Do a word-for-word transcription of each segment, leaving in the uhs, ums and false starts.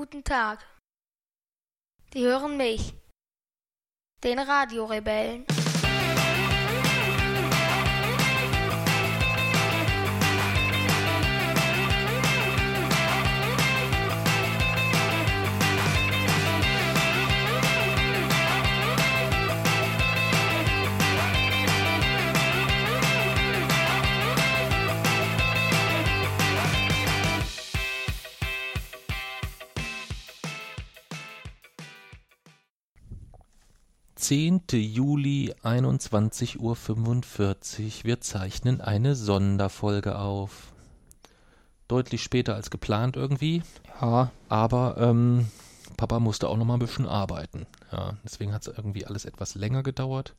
guten Tag. Die hören mich, den Radiorebellen. zehnten Juli, einundzwanzig Uhr fünfundvierzig. Wir zeichnen eine Sonderfolge auf. Deutlich später als geplant irgendwie. Ja. Aber ähm, Papa musste auch noch mal ein bisschen arbeiten. Ja, deswegen hat es irgendwie alles etwas länger gedauert.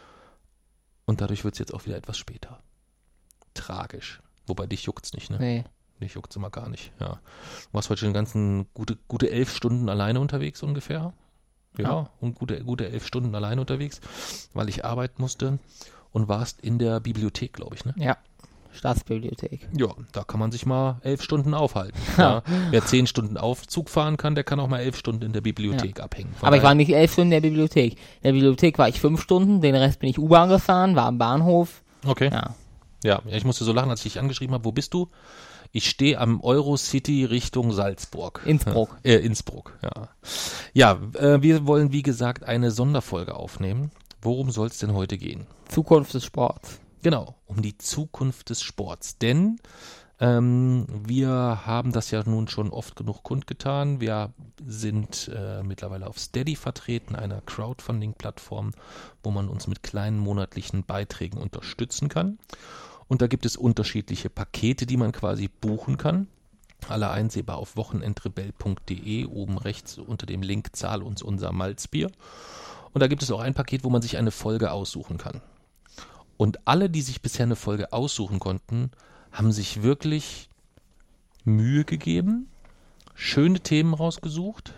Und dadurch wird es jetzt auch wieder etwas später. Tragisch. Wobei dich juckt's nicht, ne? Nee. Dich juckt's immer gar nicht, ja. Du warst heute schon den ganzen gute, gute elf Stunden alleine unterwegs ungefähr. Ja, Ja. und gute, gute elf Stunden alleine unterwegs, weil ich arbeiten musste und warst in der Bibliothek, glaube ich, ne? Ja, Staatsbibliothek. Ja, da kann man sich mal elf Stunden aufhalten. Ja. Wer zehn Stunden Aufzug fahren kann, der kann auch mal elf Stunden in der Bibliothek Ja. abhängen. Von Aber ich daher- war nicht elf Stunden in der Bibliothek. In der Bibliothek war ich fünf Stunden, den Rest bin ich U-Bahn gefahren, war am Bahnhof. Okay. Ja. Ja, ja, ich musste so lachen, als ich dich angeschrieben habe. Wo bist du? Ich stehe am Eurocity Richtung Salzburg. Innsbruck. Äh, Innsbruck, ja. Ja, äh, wir wollen, wie gesagt, eine Sonderfolge aufnehmen. Worum soll es denn heute gehen? Zukunft des Sports. Genau, um die Zukunft des Sports. Denn ähm, wir haben das ja nun schon oft genug kundgetan. Wir sind äh, mittlerweile auf Steady vertreten, einer Crowdfunding-Plattform, wo man uns mit kleinen monatlichen Beiträgen unterstützen kann. Und da gibt es unterschiedliche Pakete, die man quasi buchen kann. Alle einsehbar auf wochenendrebell punkt de, oben rechts unter dem Link Zahl uns unser Malzbier. Und da gibt es auch ein Paket, wo man sich eine Folge aussuchen kann. Und alle, die sich bisher eine Folge aussuchen konnten, haben sich wirklich Mühe gegeben, schöne Themen rausgesucht,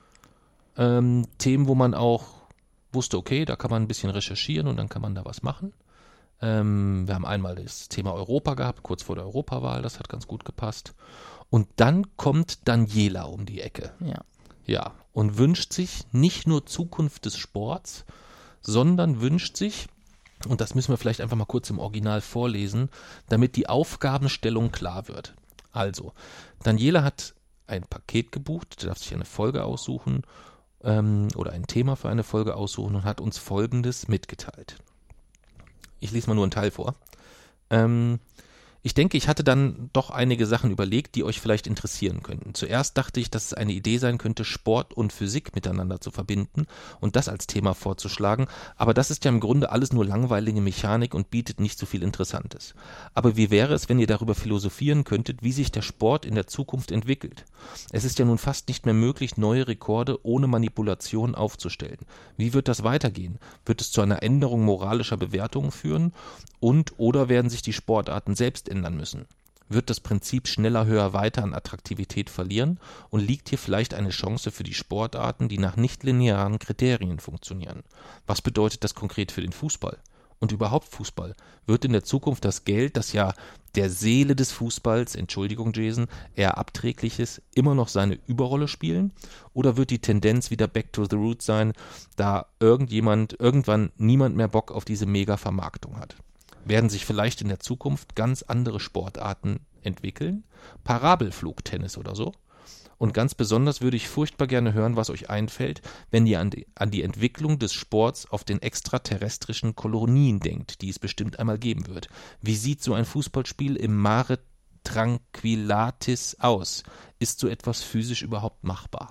ähm, Themen, wo man auch wusste, okay, da kann man ein bisschen recherchieren und dann kann man da was machen. Ähm, wir haben einmal das Thema Europa gehabt, kurz vor der Europawahl, das hat ganz gut gepasst. Und dann kommt Daniela um die Ecke. Ja. Ja, und wünscht sich nicht nur Zukunft des Sports, sondern wünscht sich, und das müssen wir vielleicht einfach mal kurz im Original vorlesen, damit die Aufgabenstellung klar wird. Also, Daniela hat ein Paket gebucht, darf sich eine Folge aussuchen ähm, oder ein Thema für eine Folge aussuchen und hat uns Folgendes mitgeteilt. Ich lese mal nur einen Teil vor. Ähm, ich denke, ich hatte dann doch einige Sachen überlegt, die euch vielleicht interessieren könnten. Zuerst dachte ich, dass es eine Idee sein könnte, Sport und Physik miteinander zu verbinden und das als Thema vorzuschlagen, aber das ist ja im Grunde alles nur langweilige Mechanik und bietet nicht so viel Interessantes. Aber wie wäre es, wenn ihr darüber philosophieren könntet, wie sich der Sport in der Zukunft entwickelt? Es ist ja nun fast nicht mehr möglich, neue Rekorde ohne Manipulation aufzustellen. Wie wird das weitergehen? Wird es zu einer Änderung moralischer Bewertungen führen? Und oder werden sich die Sportarten selbst ändern müssen? Wird das Prinzip schneller, höher, weiter an Attraktivität verlieren? Und liegt hier vielleicht eine Chance für die Sportarten, die nach nicht-linearen Kriterien funktionieren? Was bedeutet das konkret für den Fußball? Und überhaupt Fußball? Wird in der Zukunft das Geld, das ja der Seele des Fußballs, Entschuldigung Jason, eher abträglich ist, immer noch seine Überrolle spielen? Oder wird die Tendenz wieder back to the roots sein, da irgendjemand, irgendwann niemand mehr Bock auf diese Mega-Vermarktung hat? Werden sich vielleicht in der Zukunft ganz andere Sportarten entwickeln? Parabelflugtennis oder so? Und ganz besonders würde ich furchtbar gerne hören, was euch einfällt, wenn ihr an die, an die Entwicklung des Sports auf den extraterrestrischen Kolonien denkt, die es bestimmt einmal geben wird. Wie sieht so ein Fußballspiel im Mare Tranquillatis aus? Ist so etwas physisch überhaupt machbar?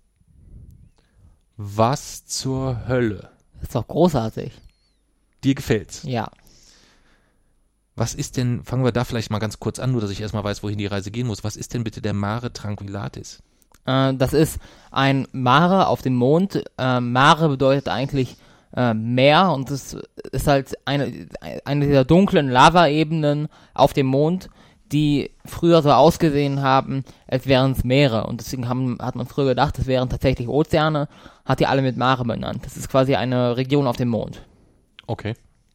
Was zur Hölle? Das ist doch großartig. Dir gefällt's? Ja. Was ist denn, fangen wir da vielleicht mal ganz kurz an, nur dass ich erstmal weiß, wohin die Reise gehen muss. Was ist denn bitte der Mare Tranquillatis? Äh, das ist ein Mare auf dem Mond. Äh, Mare bedeutet eigentlich äh, Meer und es ist halt eine, eine dieser dunklen Lavaebenen auf dem Mond, die früher so ausgesehen haben, als wären es Meere. Und deswegen haben, hat man früher gedacht, es wären tatsächlich Ozeane, hat die alle mit Mare benannt. Das ist quasi eine Region auf dem Mond. Okay.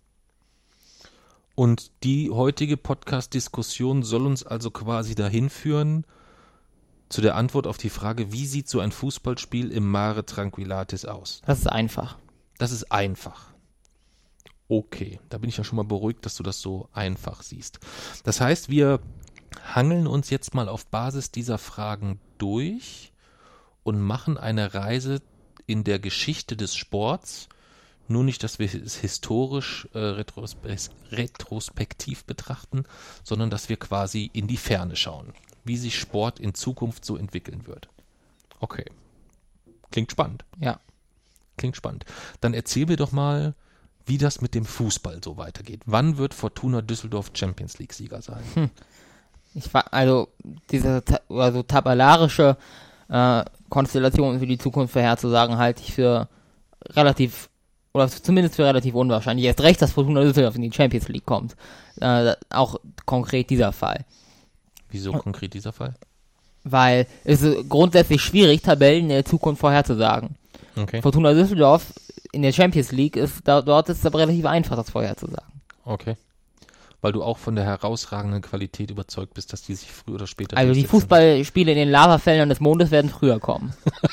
Und die heutige Podcast-Diskussion soll uns also quasi dahin führen, zu der Antwort auf die Frage, wie sieht so ein Fußballspiel im Mare Tranquillatis aus? Das ist einfach. Das ist einfach. Okay, da bin ich ja schon mal beruhigt, dass du das so einfach siehst. Das heißt, wir hangeln uns jetzt mal auf Basis dieser Fragen durch und machen eine Reise in der Geschichte des Sports. Nur nicht, dass wir es historisch äh, retros- retrospektiv betrachten, sondern dass wir quasi in die Ferne schauen, wie sich Sport in Zukunft so entwickeln wird. Okay, klingt spannend. Ja. Klingt spannend. Dann erzähl mir doch mal, wie das mit dem Fußball so weitergeht. Wann wird Fortuna Düsseldorf Champions League Sieger sein? Hm. Ich war, also, diese ta- also tabellarische äh, Konstellation für die Zukunft vorherzusagen, halte ich für relativ, oder zumindest für relativ unwahrscheinlich. Erst recht, dass Fortuna Düsseldorf in die Champions League kommt. Äh, auch konkret dieser Fall. Wieso konkret dieser Fall? Weil es ist grundsätzlich schwierig, Tabellen in der Zukunft vorherzusagen. Okay. Fortuna Düsseldorf in der Champions League ist, da, dort ist es aber relativ einfach, das vorherzusagen. Okay. Weil du auch von der herausragenden Qualität überzeugt bist, dass die sich früher oder später Also die durchsetzen. Fußballspiele in den Lavafeldern des Mondes werden früher kommen.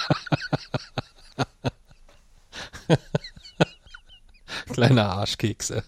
Kleine Arschkekse.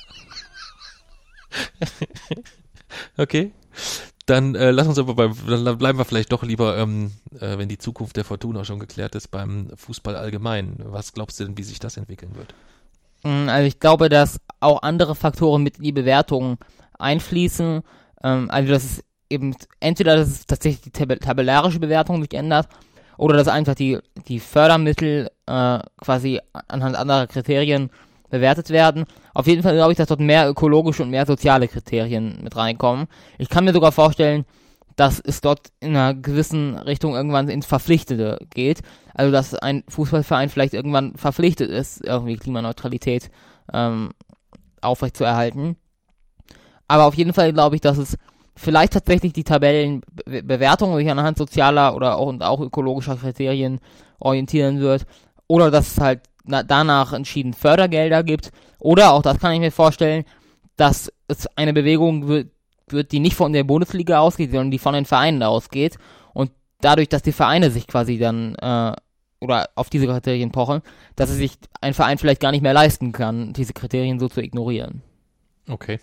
Okay. Dann äh, lass uns aber beim, dann bleiben wir vielleicht doch lieber, ähm, äh, wenn die Zukunft der Fortuna schon geklärt ist, beim Fußball allgemein. Was glaubst du denn, wie sich das entwickeln wird? Also ich glaube, dass auch andere Faktoren mit in die Bewertung einfließen. Ähm, also das ist eben entweder, dass es tatsächlich die tab- tabellarische Bewertung sich ändert oder dass einfach die, die Fördermittel äh, quasi anhand anderer Kriterien bewertet werden. Auf jeden Fall glaube ich, dass dort mehr ökologische und mehr soziale Kriterien mit reinkommen. Ich kann mir sogar vorstellen, dass es dort in einer gewissen Richtung irgendwann ins Verpflichtete geht. Also dass ein Fußballverein vielleicht irgendwann verpflichtet ist, irgendwie Klimaneutralität ähm, aufrechtzuerhalten. Aber auf jeden Fall glaube ich, dass es vielleicht tatsächlich die Tabellenbewertung sich anhand sozialer oder auch, und auch ökologischer Kriterien orientieren wird. Oder dass es halt na, danach entschieden Fördergelder gibt. Oder auch, das kann ich mir vorstellen, dass es eine Bewegung wird, wird, die nicht von der Bundesliga ausgeht, sondern die von den Vereinen ausgeht. Und dadurch, dass die Vereine sich quasi dann äh, oder auf diese Kriterien pochen, dass es sich ein Verein vielleicht gar nicht mehr leisten kann, diese Kriterien so zu ignorieren. Okay.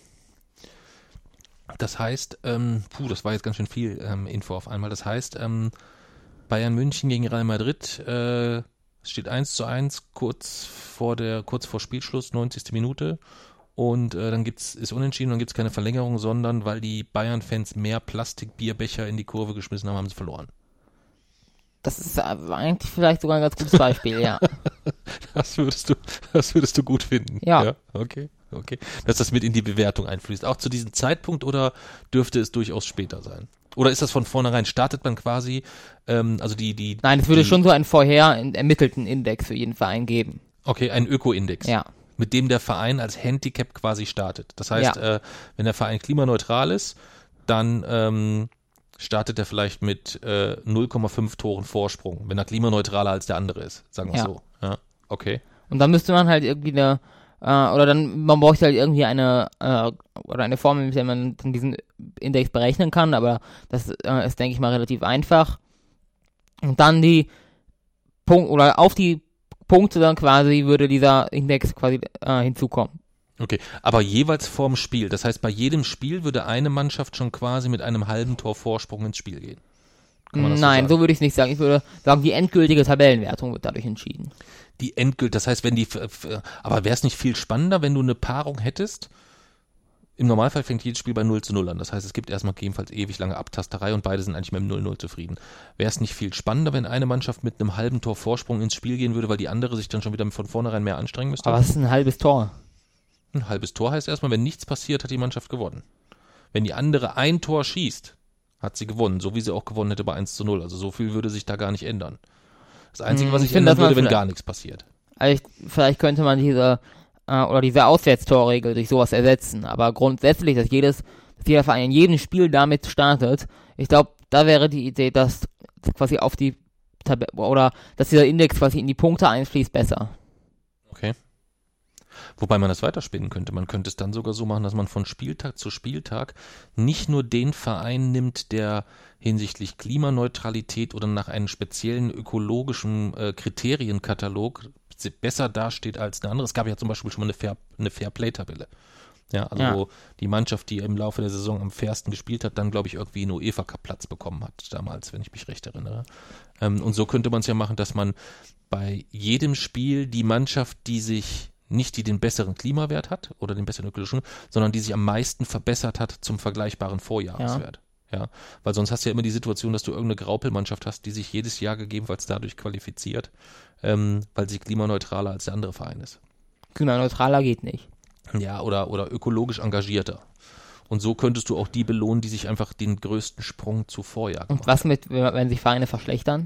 Das heißt, ähm, puh, das war jetzt ganz schön viel ähm, Info auf einmal. Das heißt, ähm, Bayern München gegen Real Madrid, äh, es steht eins zu eins kurz vor der, kurz vor Spielschluss, neunzigste Minute. Und äh, dann gibt's, ist unentschieden, dann gibt es keine Verlängerung, sondern weil die Bayern-Fans mehr Plastikbierbecher in die Kurve geschmissen haben, haben sie verloren. Das ist eigentlich vielleicht sogar ein ganz gutes Beispiel, ja. Das würdest du, das würdest du gut finden. Ja. Ja, okay, okay. Dass das mit in die Bewertung einfließt. Auch zu diesem Zeitpunkt oder dürfte es durchaus später sein? Oder ist das von vornherein, startet man quasi, ähm, also die, die. Nein, es würde die, schon so einen vorher ermittelten Index für jeden Verein geben. Okay, einen Öko-Index. Ja. Mit dem der Verein als Handicap quasi startet. Das heißt, Ja. äh, wenn der Verein klimaneutral ist, dann ähm, startet er vielleicht mit äh, null Komma fünf Toren Vorsprung, wenn er klimaneutraler als der andere ist, sagen wir Ja. so. Ja, okay. Und dann müsste man halt irgendwie eine, äh, oder dann, man bräuchte halt irgendwie eine, äh, oder eine Formel, mit der man dann diesen Index berechnen kann, aber das äh, ist, denke ich mal, relativ einfach. Und dann die Punkt, oder auf die Punkte dann quasi würde dieser Index quasi äh, hinzukommen. Okay, aber jeweils vorm Spiel. Das heißt, bei jedem Spiel würde eine Mannschaft schon quasi mit einem halben Tor Vorsprung ins Spiel gehen. Kann man das Nein, so so würde ich es nicht sagen. Ich würde sagen, die endgültige Tabellenwertung wird dadurch entschieden. Die endgültig, das heißt, wenn die, aber wäre es nicht viel spannender, wenn du eine Paarung hättest? Im Normalfall fängt jedes Spiel bei null zu null an. Das heißt, es gibt erstmal gegebenenfalls ewig lange Abtasterei und beide sind eigentlich mit dem null null zufrieden. Wäre es nicht viel spannender, wenn eine Mannschaft mit einem halben Tor Vorsprung ins Spiel gehen würde, weil die andere sich dann schon wieder von vornherein mehr anstrengen müsste? Aber was ist ein halbes Tor? Ein halbes Tor heißt erstmal, wenn nichts passiert, hat die Mannschaft gewonnen. Wenn die andere ein Tor schießt, hat sie gewonnen, so wie sie auch gewonnen hätte bei eins zu null. Also so viel würde sich da gar nicht ändern. Das Einzige, was Hm, sich ich finde, ändern dass man würde, wenn vielleicht- gar nichts passiert. Also ich, vielleicht könnte man diese äh, oder diese Auswärtstorregel durch sowas ersetzen. Aber grundsätzlich, dass jedes, dass jeder Verein in jedem Spiel damit startet, ich glaube, da wäre die Idee, dass quasi auf die Tabelle oder dass dieser Index quasi in die Punkte einfließt, besser. Okay. Wobei man das weiterspinnen könnte. Man könnte es dann sogar so machen, dass man von Spieltag zu Spieltag nicht nur den Verein nimmt, der hinsichtlich Klimaneutralität oder nach einem speziellen ökologischen äh, Kriterienkatalog besser dasteht als eine andere. Es gab ja zum Beispiel schon mal eine, Fair, eine Fair-Play-Tabelle. Ja, also Ja. wo die Mannschaft, die im Laufe der Saison am fairsten gespielt hat, dann, glaube ich, irgendwie einen UEFA-Cup-Platz bekommen hat damals, wenn ich mich recht erinnere. Ähm, und so könnte man es ja machen, dass man bei jedem Spiel die Mannschaft, die sich nicht die den besseren Klimawert hat oder den besseren ökologischen, sondern die sich am meisten verbessert hat zum vergleichbaren Vorjahreswert. Ja. ja, weil sonst hast du ja immer die Situation, dass du irgendeine Graupelmannschaft hast, die sich jedes Jahr gegebenenfalls dadurch qualifiziert, ähm, weil sie klimaneutraler als der andere Verein ist. Klimaneutraler geht nicht. Ja, oder, oder ökologisch engagierter. Und so könntest du auch die belohnen, die sich einfach den größten Sprung zu Vorjahr gemacht Und was mit, wenn wenn sich Vereine verschlechtern?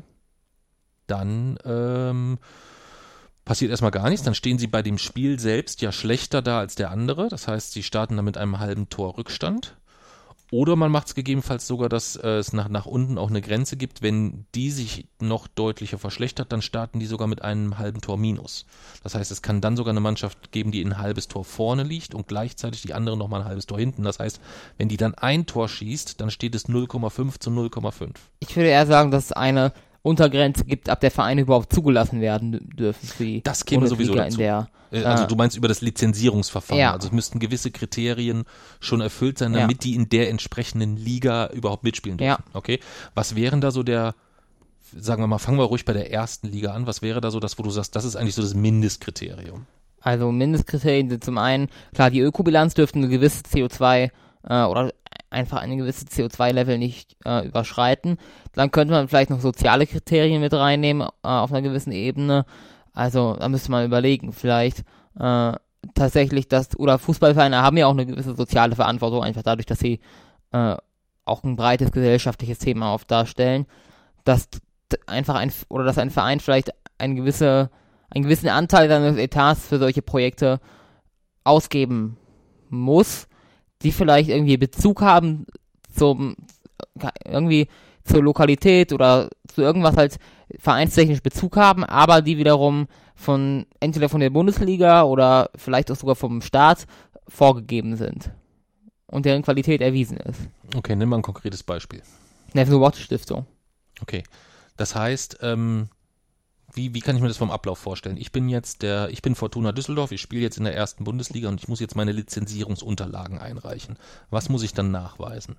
Dann ähm, passiert erstmal gar nichts. Dann stehen sie bei dem Spiel selbst ja schlechter da als der andere. Das heißt, sie starten dann mit einem halben Tor Rückstand. Oder man macht es gegebenenfalls sogar, dass äh, es nach, nach unten auch eine Grenze gibt. Wenn die sich noch deutlicher verschlechtert, dann starten die sogar mit einem halben Tor Minus. Das heißt, es kann dann sogar eine Mannschaft geben, die ein halbes Tor vorne liegt und gleichzeitig die andere nochmal ein halbes Tor hinten. Das heißt, wenn die dann ein Tor schießt, dann steht es null Komma fünf zu null Komma fünf. Ich würde eher sagen, dass es eine Untergrenze gibt, ab der Vereine überhaupt zugelassen werden dürfen für die Das käme sowieso Bundesliga dazu. in der Äh, Also äh, du meinst über das Lizenzierungsverfahren. Ja. Also es müssten gewisse Kriterien schon erfüllt sein, Ja. damit die in der entsprechenden Liga überhaupt mitspielen dürfen. Ja. Okay. Was wären da so der, sagen wir mal, fangen wir ruhig bei der ersten Liga an. Was wäre da so das, wo du sagst, das ist eigentlich so das Mindestkriterium? Also Mindestkriterien sind zum einen, klar, die Ökobilanz dürfte eine gewisse C O zwei äh, oder einfach eine gewisse C O zwei Level nicht äh, überschreiten. Dann könnte man vielleicht noch soziale Kriterien mit reinnehmen äh, auf einer gewissen Ebene. Also da müsste man überlegen, vielleicht äh, tatsächlich das, oder Fußballvereine haben ja auch eine gewisse soziale Verantwortung, einfach dadurch, dass sie äh, auch ein breites gesellschaftliches Thema auf darstellen, dass t- einfach ein, oder dass ein Verein vielleicht ein gewisse, einen gewissen Anteil seines Etats für solche Projekte ausgeben muss, die vielleicht irgendwie Bezug haben zum, irgendwie zur Lokalität oder zu irgendwas halt vereinstechnisch Bezug haben, aber die wiederum von, entweder von der Bundesliga oder vielleicht auch sogar vom Staat vorgegeben sind und deren Qualität erwiesen ist. Okay, nimm mal ein konkretes Beispiel. Neville Watch Stiftung. Okay. Das heißt, ähm, wie, wie kann ich mir das vom Ablauf vorstellen? Ich bin jetzt der, ich bin Fortuna Düsseldorf, ich spiele jetzt in der ersten Bundesliga und ich muss jetzt meine Lizenzierungsunterlagen einreichen. Was muss ich dann nachweisen?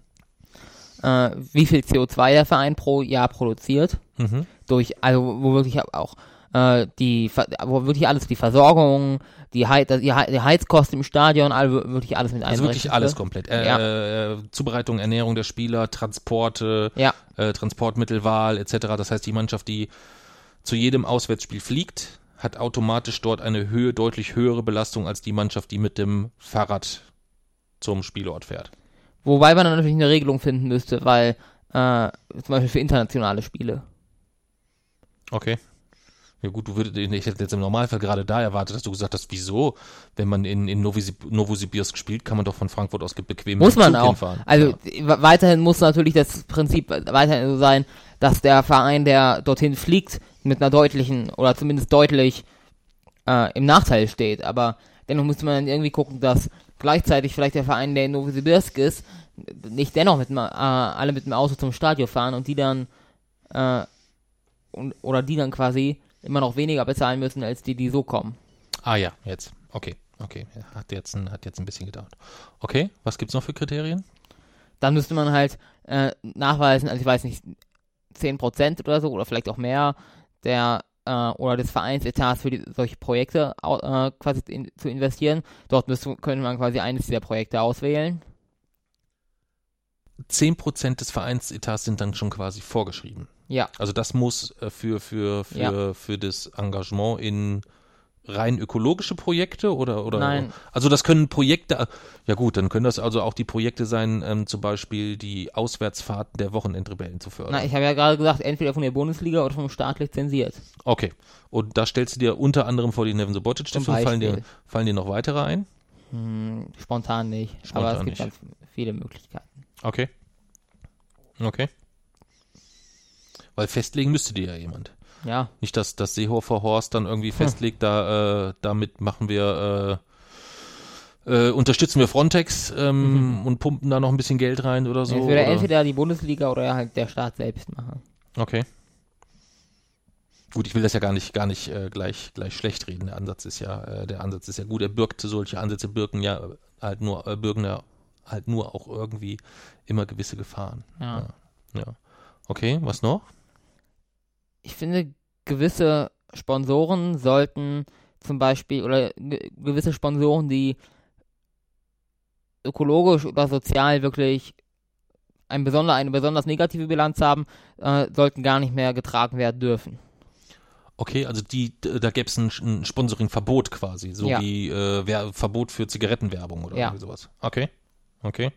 Äh, wie viel C O zwei der Verein pro Jahr produziert, Mhm. durch, also wo wirklich auch äh, die, Ver- wo wirklich alles, die Versorgung, die, Hei- die, Hei- die Heizkosten im Stadion, also wirklich alles mit Also wirklich einberechnet alles wird. komplett. Äh, Ja. äh, Zubereitung, Ernährung der Spieler, Transporte, Ja, äh, Transportmittelwahl et cetera. Das heißt, die Mannschaft, die zu jedem Auswärtsspiel fliegt, hat automatisch dort eine Höhe, deutlich höhere Belastung als die Mannschaft, die mit dem Fahrrad zum Spielort fährt. wobei man dann natürlich eine Regelung finden müsste, weil äh, zum Beispiel für internationale Spiele. Okay. Ja gut, du würdest, ich hätte jetzt im Normalfall gerade da erwartet, dass du gesagt hast, wieso, wenn man in, in Novosib- Novosibirsk spielt, kann man doch von Frankfurt aus bequem Muss mit dem man Zug auch. hinfahren. Also Ja. w- weiterhin muss natürlich das Prinzip weiterhin so sein, dass der Verein, der dorthin fliegt, mit einer deutlichen oder zumindest deutlich äh, im Nachteil steht. Aber dennoch müsste man dann irgendwie gucken, dass gleichzeitig vielleicht der Verein, der in Novosibirsk ist, nicht dennoch mit dem, äh, alle mit dem Auto zum Stadion fahren und die dann äh, und, oder die dann quasi immer noch weniger bezahlen müssen als die, die so kommen. Ah ja, jetzt. Okay, okay. Hat jetzt ein, hat jetzt ein bisschen gedauert. Okay, was gibt's noch für Kriterien? Dann müsste man halt äh, nachweisen, also ich weiß nicht, zehn Prozent oder so, oder vielleicht auch mehr, der äh, oder des Vereinsetats für die, solche Projekte au- äh, quasi in, zu investieren. Dort müsste, könnte man quasi eines dieser Projekte auswählen. zehn Prozent des Vereinsetats sind dann schon quasi vorgeschrieben. Ja, Also das muss äh, für, für, für, Ja. für das Engagement in rein ökologische Projekte oder, oder? Nein. Also das können Projekte, ja gut, dann können das also auch die Projekte sein, ähm, zum Beispiel die Auswärtsfahrten der Wochenendrebellen zu fördern. na, ich habe ja gerade gesagt, entweder von der Bundesliga oder vom Staat lizenziert. Okay. Und da stellst du dir unter anderem vor die Nevin Subotic Zum Stiftung, fallen dir, Beispiel. fallen dir noch weitere ein? Hm, spontan nicht, Spontan aber es gibt nicht. ganz viele Möglichkeiten. Okay. Okay. Weil festlegen müsste dir ja jemand. Ja. Nicht, dass das Seehofer Horst dann irgendwie hm. festlegt, da äh, damit machen wir äh, äh, unterstützen wir Frontex ähm, mhm. und pumpen da noch ein bisschen Geld rein oder so. Das würde oder? entweder die Bundesliga oder halt der Staat selbst machen. Okay. Gut, ich will das ja gar nicht, gar nicht äh, gleich, gleich schlecht reden. Der Ansatz ist ja, äh, der Ansatz ist ja gut. Er birgt solche Ansätze, birken ja halt nur, äh, birgen ja halt nur auch irgendwie immer gewisse Gefahren. Ja. Ja. ja. Okay, was noch? Ich finde, gewisse Sponsoren sollten zum Beispiel, oder ge- gewisse Sponsoren, die ökologisch oder sozial wirklich ein besonder, eine besonders negative Bilanz haben, äh, sollten gar nicht mehr getragen werden dürfen. Okay, also die, da gäbe es ein, ein Sponsoring-Verbot quasi, so ja. wie äh, Wer- Verbot für Zigarettenwerbung oder ja. irgendwie sowas. Okay, okay.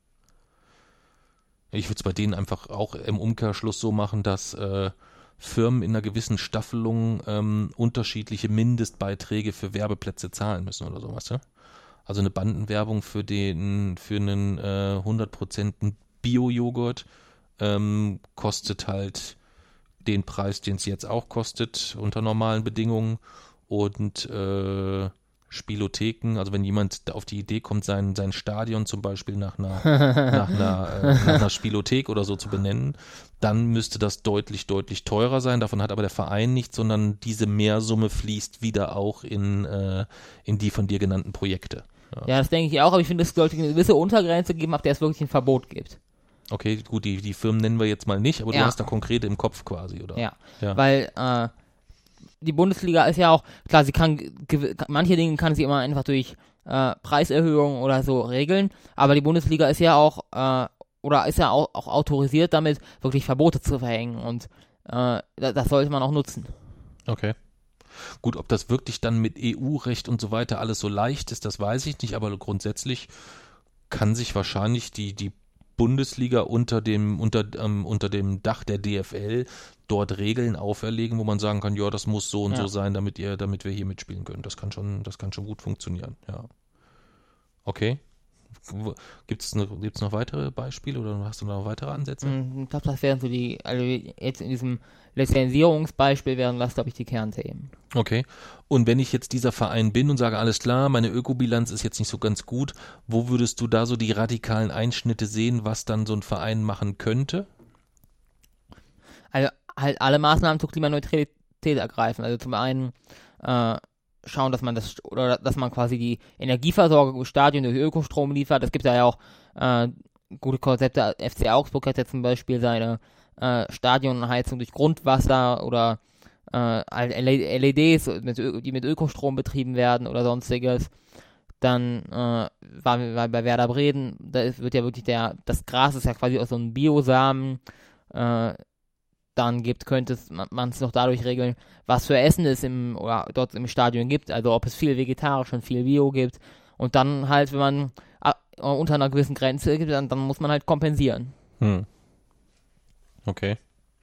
Ich würde es bei denen einfach auch im Umkehrschluss so machen, dass äh, Firmen in einer gewissen Staffelung ähm, unterschiedliche Mindestbeiträge für Werbeplätze zahlen müssen oder sowas, ja? Also eine Bandenwerbung für den, für einen äh, hundert Prozent Bio-Joghurt ähm, kostet halt den Preis, den es jetzt auch kostet, unter normalen Bedingungen. Und äh, Spielotheken, also wenn jemand auf die Idee kommt, sein, sein Stadion zum Beispiel nach einer, nach, einer, äh, nach einer Spielothek oder so zu benennen, dann müsste das deutlich, deutlich teurer sein. Davon hat aber der Verein nichts, sondern diese Mehrsumme fließt wieder auch in, äh, in die von dir genannten Projekte. Ja, ja das denke ich auch, aber ich finde, es sollte eine gewisse Untergrenze geben, ab der es wirklich ein Verbot gibt. Okay, gut, die, die Firmen nennen wir jetzt mal nicht, aber ja. du hast da konkrete im Kopf quasi, oder? Ja, ja. weil äh, die Bundesliga ist ja auch, klar, sie kann, gew- manche Dinge kann sie immer einfach durch äh, Preiserhöhungen oder so regeln, aber die Bundesliga ist ja auch, äh, oder ist ja auch, auch autorisiert damit, wirklich Verbote zu verhängen und äh, das, das sollte man auch nutzen. Okay. Gut, ob das wirklich dann mit E U-Recht und so weiter alles so leicht ist, das weiß ich nicht, aber grundsätzlich kann sich wahrscheinlich die, die Bundesliga unter dem, unter, ähm, unter dem Dach der D F L dort Regeln auferlegen, wo man sagen kann, ja, das muss so und ja. so sein, damit ihr, damit wir hier mitspielen können. Das kann schon, das kann schon gut funktionieren, ja. Okay. Gibt es noch, gibt's noch weitere Beispiele oder hast du noch weitere Ansätze? Ich glaube, das wären so die, also jetzt in diesem Lizenzierungsbeispiel wären das, glaube ich, die Kernthemen. Okay. Und wenn ich jetzt dieser Verein bin und sage, alles klar, meine Ökobilanz ist jetzt nicht so ganz gut, wo würdest du da so die radikalen Einschnitte sehen, was dann so ein Verein machen könnte? Also halt alle Maßnahmen zur Klimaneutralität ergreifen. Also zum einen äh, schauen, dass man das, oder dass man quasi die Energieversorgung im Stadion durch Ökostrom liefert. Es gibt da ja auch äh, gute Konzepte. F C Augsburg hat ja zum Beispiel seine äh, Stadionheizung durch Grundwasser oder äh, L E Ds, mit Ö- die mit Ökostrom betrieben werden oder sonstiges. Dann äh, waren wir bei Werder Bremen, da ist, wird ja wirklich der, das Gras ist ja quasi aus so einem Biosamen, äh, dann gibt, könnte es, man es noch dadurch regeln, was für Essen es im, oder dort im Stadion gibt, also ob es viel vegetarisch und viel Bio gibt. Und dann halt, wenn man a, unter einer gewissen Grenze gibt, dann, dann muss man halt kompensieren. Hm. Okay.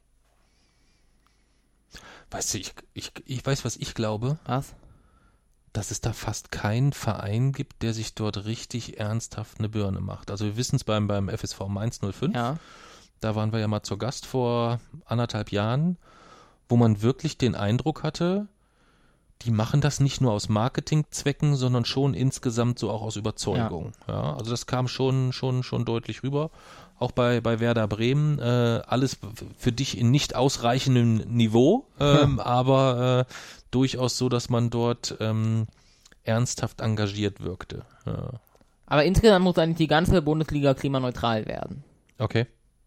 Weißt du, ich, ich, ich weiß, was ich glaube. Was? Dass es da fast keinen Verein gibt, der sich dort richtig ernsthaft eine Birne macht. Also wir wissen es beim, beim F S V Mainz null fünf. Ja. Da waren wir ja mal zur Gast vor anderthalb Jahren, wo man wirklich den Eindruck hatte, die machen das nicht nur aus Marketingzwecken, sondern schon insgesamt so auch aus Überzeugung. Ja, ja, also das kam schon, schon, schon deutlich rüber. Auch bei, bei Werder Bremen, äh, alles für dich in nicht ausreichendem Niveau, ähm, ja. aber äh, durchaus so, dass man dort ähm, ernsthaft engagiert wirkte. Ja. Aber insgesamt muss eigentlich die ganze Bundesliga klimaneutral werden. Okay.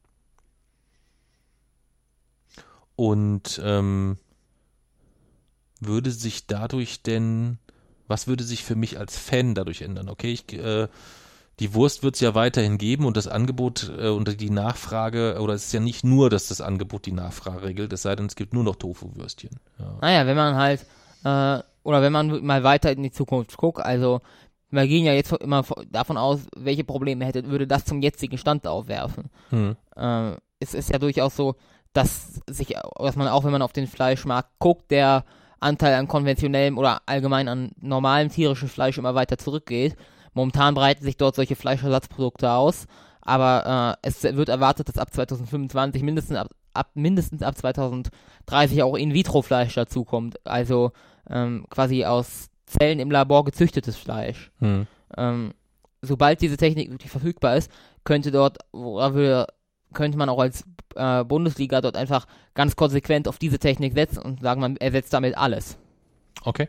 Und ähm, würde sich dadurch denn, was würde sich für mich als Fan dadurch ändern? Okay, ich, äh, die Wurst wird es ja weiterhin geben und das Angebot äh, und die Nachfrage, oder es ist ja nicht nur, dass das Angebot die Nachfrage regelt, es sei denn, es gibt nur noch Tofu-Würstchen. Ja. Naja, wenn man halt, äh, oder wenn man mal weiter in die Zukunft guckt, also wir gehen ja jetzt immer davon aus, welche Probleme hätte, würde das zum jetzigen Stand aufwerfen. Hm. Äh, es ist ja durchaus so, dass sich, dass man auch, wenn man auf den Fleischmarkt guckt, der Anteil an konventionellem oder allgemein an normalem tierischen Fleisch immer weiter zurückgeht. Momentan breiten sich dort solche Fleischersatzprodukte aus, aber äh, es wird erwartet, dass ab zwanzig fünfundzwanzig mindestens ab, ab mindestens ab zweitausenddreißig auch In-vitro-Fleisch dazukommt. Also ähm, quasi aus Zellen im Labor gezüchtetes Fleisch. Hm. Ähm, sobald diese Technik wirklich verfügbar ist, könnte dort, oder wir, könnte man auch als äh, Bundesliga dort einfach ganz konsequent auf diese Technik setzen und sagen, man ersetzt damit alles. Okay.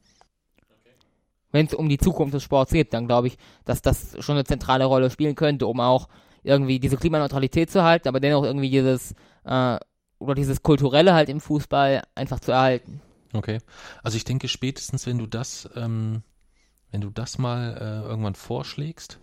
Wenn es um die Zukunft des Sports geht, dann glaube ich, dass das schon eine zentrale Rolle spielen könnte, um auch irgendwie diese Klimaneutralität zu halten, aber dennoch irgendwie dieses äh, oder dieses Kulturelle halt im Fußball einfach zu erhalten. Okay. Also ich denke spätestens, wenn du das, ähm, wenn du das mal äh, irgendwann vorschlägst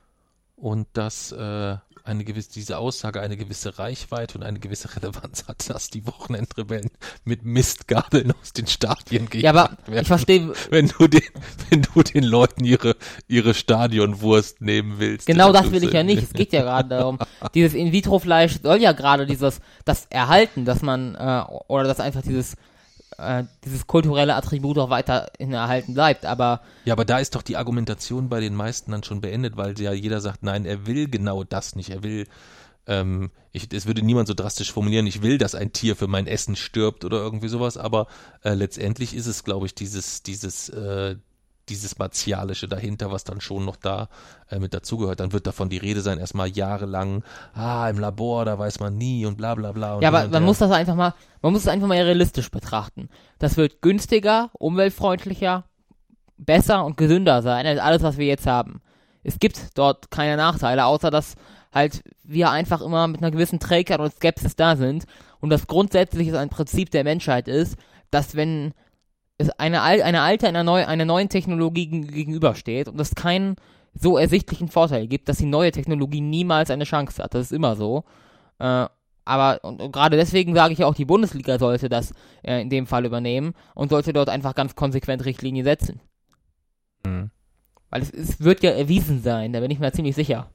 und dass äh, eine gewisse, diese Aussage eine gewisse Reichweite und eine gewisse Relevanz hat, dass die Wochenendrebellen mit Mistgabeln aus den Stadien gejagt Ja, aber werden. ich verstehe, Wenn du den, wenn du den Leuten ihre, ihre Stadionwurst nehmen willst. genau dann das will tust ich ja du- nicht. Es geht ja gerade darum, dieses In-vitro-Fleisch soll ja gerade dieses, das erhalten, dass man, äh, oder dass einfach dieses, äh, dieses kulturelle Attribut auch weiterhin erhalten bleibt, aber Ja, aber da ist doch die Argumentation bei den meisten dann schon beendet, weil ja jeder sagt, nein, er will genau das nicht. Er will, ähm, ich, es würde niemand so drastisch formulieren, ich will, dass ein Tier für mein Essen stirbt oder irgendwie sowas, aber äh, letztendlich ist es, glaube ich, dieses, dieses, äh, dieses Martialische dahinter, was dann schon noch da äh, mit dazugehört. Dann wird davon die Rede sein, erstmal jahrelang, ah, im Labor, da weiß man nie und bla bla bla. Und ja, hin aber und man her. muss das einfach mal, man muss es einfach mal realistisch betrachten. Das wird günstiger, umweltfreundlicher, besser und gesünder sein als alles, was wir jetzt haben. Es gibt dort keine Nachteile, außer dass halt wir einfach immer mit einer gewissen Trägheit und Skepsis da sind und das grundsätzlich ein Prinzip der Menschheit ist, dass wenn es eine, al- eine alte einer, neu, einer neuen Technologie geg- gegenübersteht und es keinen so ersichtlichen Vorteil gibt, dass die neue Technologie niemals eine Chance hat. Das ist immer so. Äh, aber und, und gerade deswegen sage ich ja auch, die Bundesliga sollte das äh, in dem Fall übernehmen und sollte dort einfach ganz konsequent Richtlinien setzen. Mhm. Weil es, es wird ja erwiesen sein, da bin ich mir ziemlich sicher.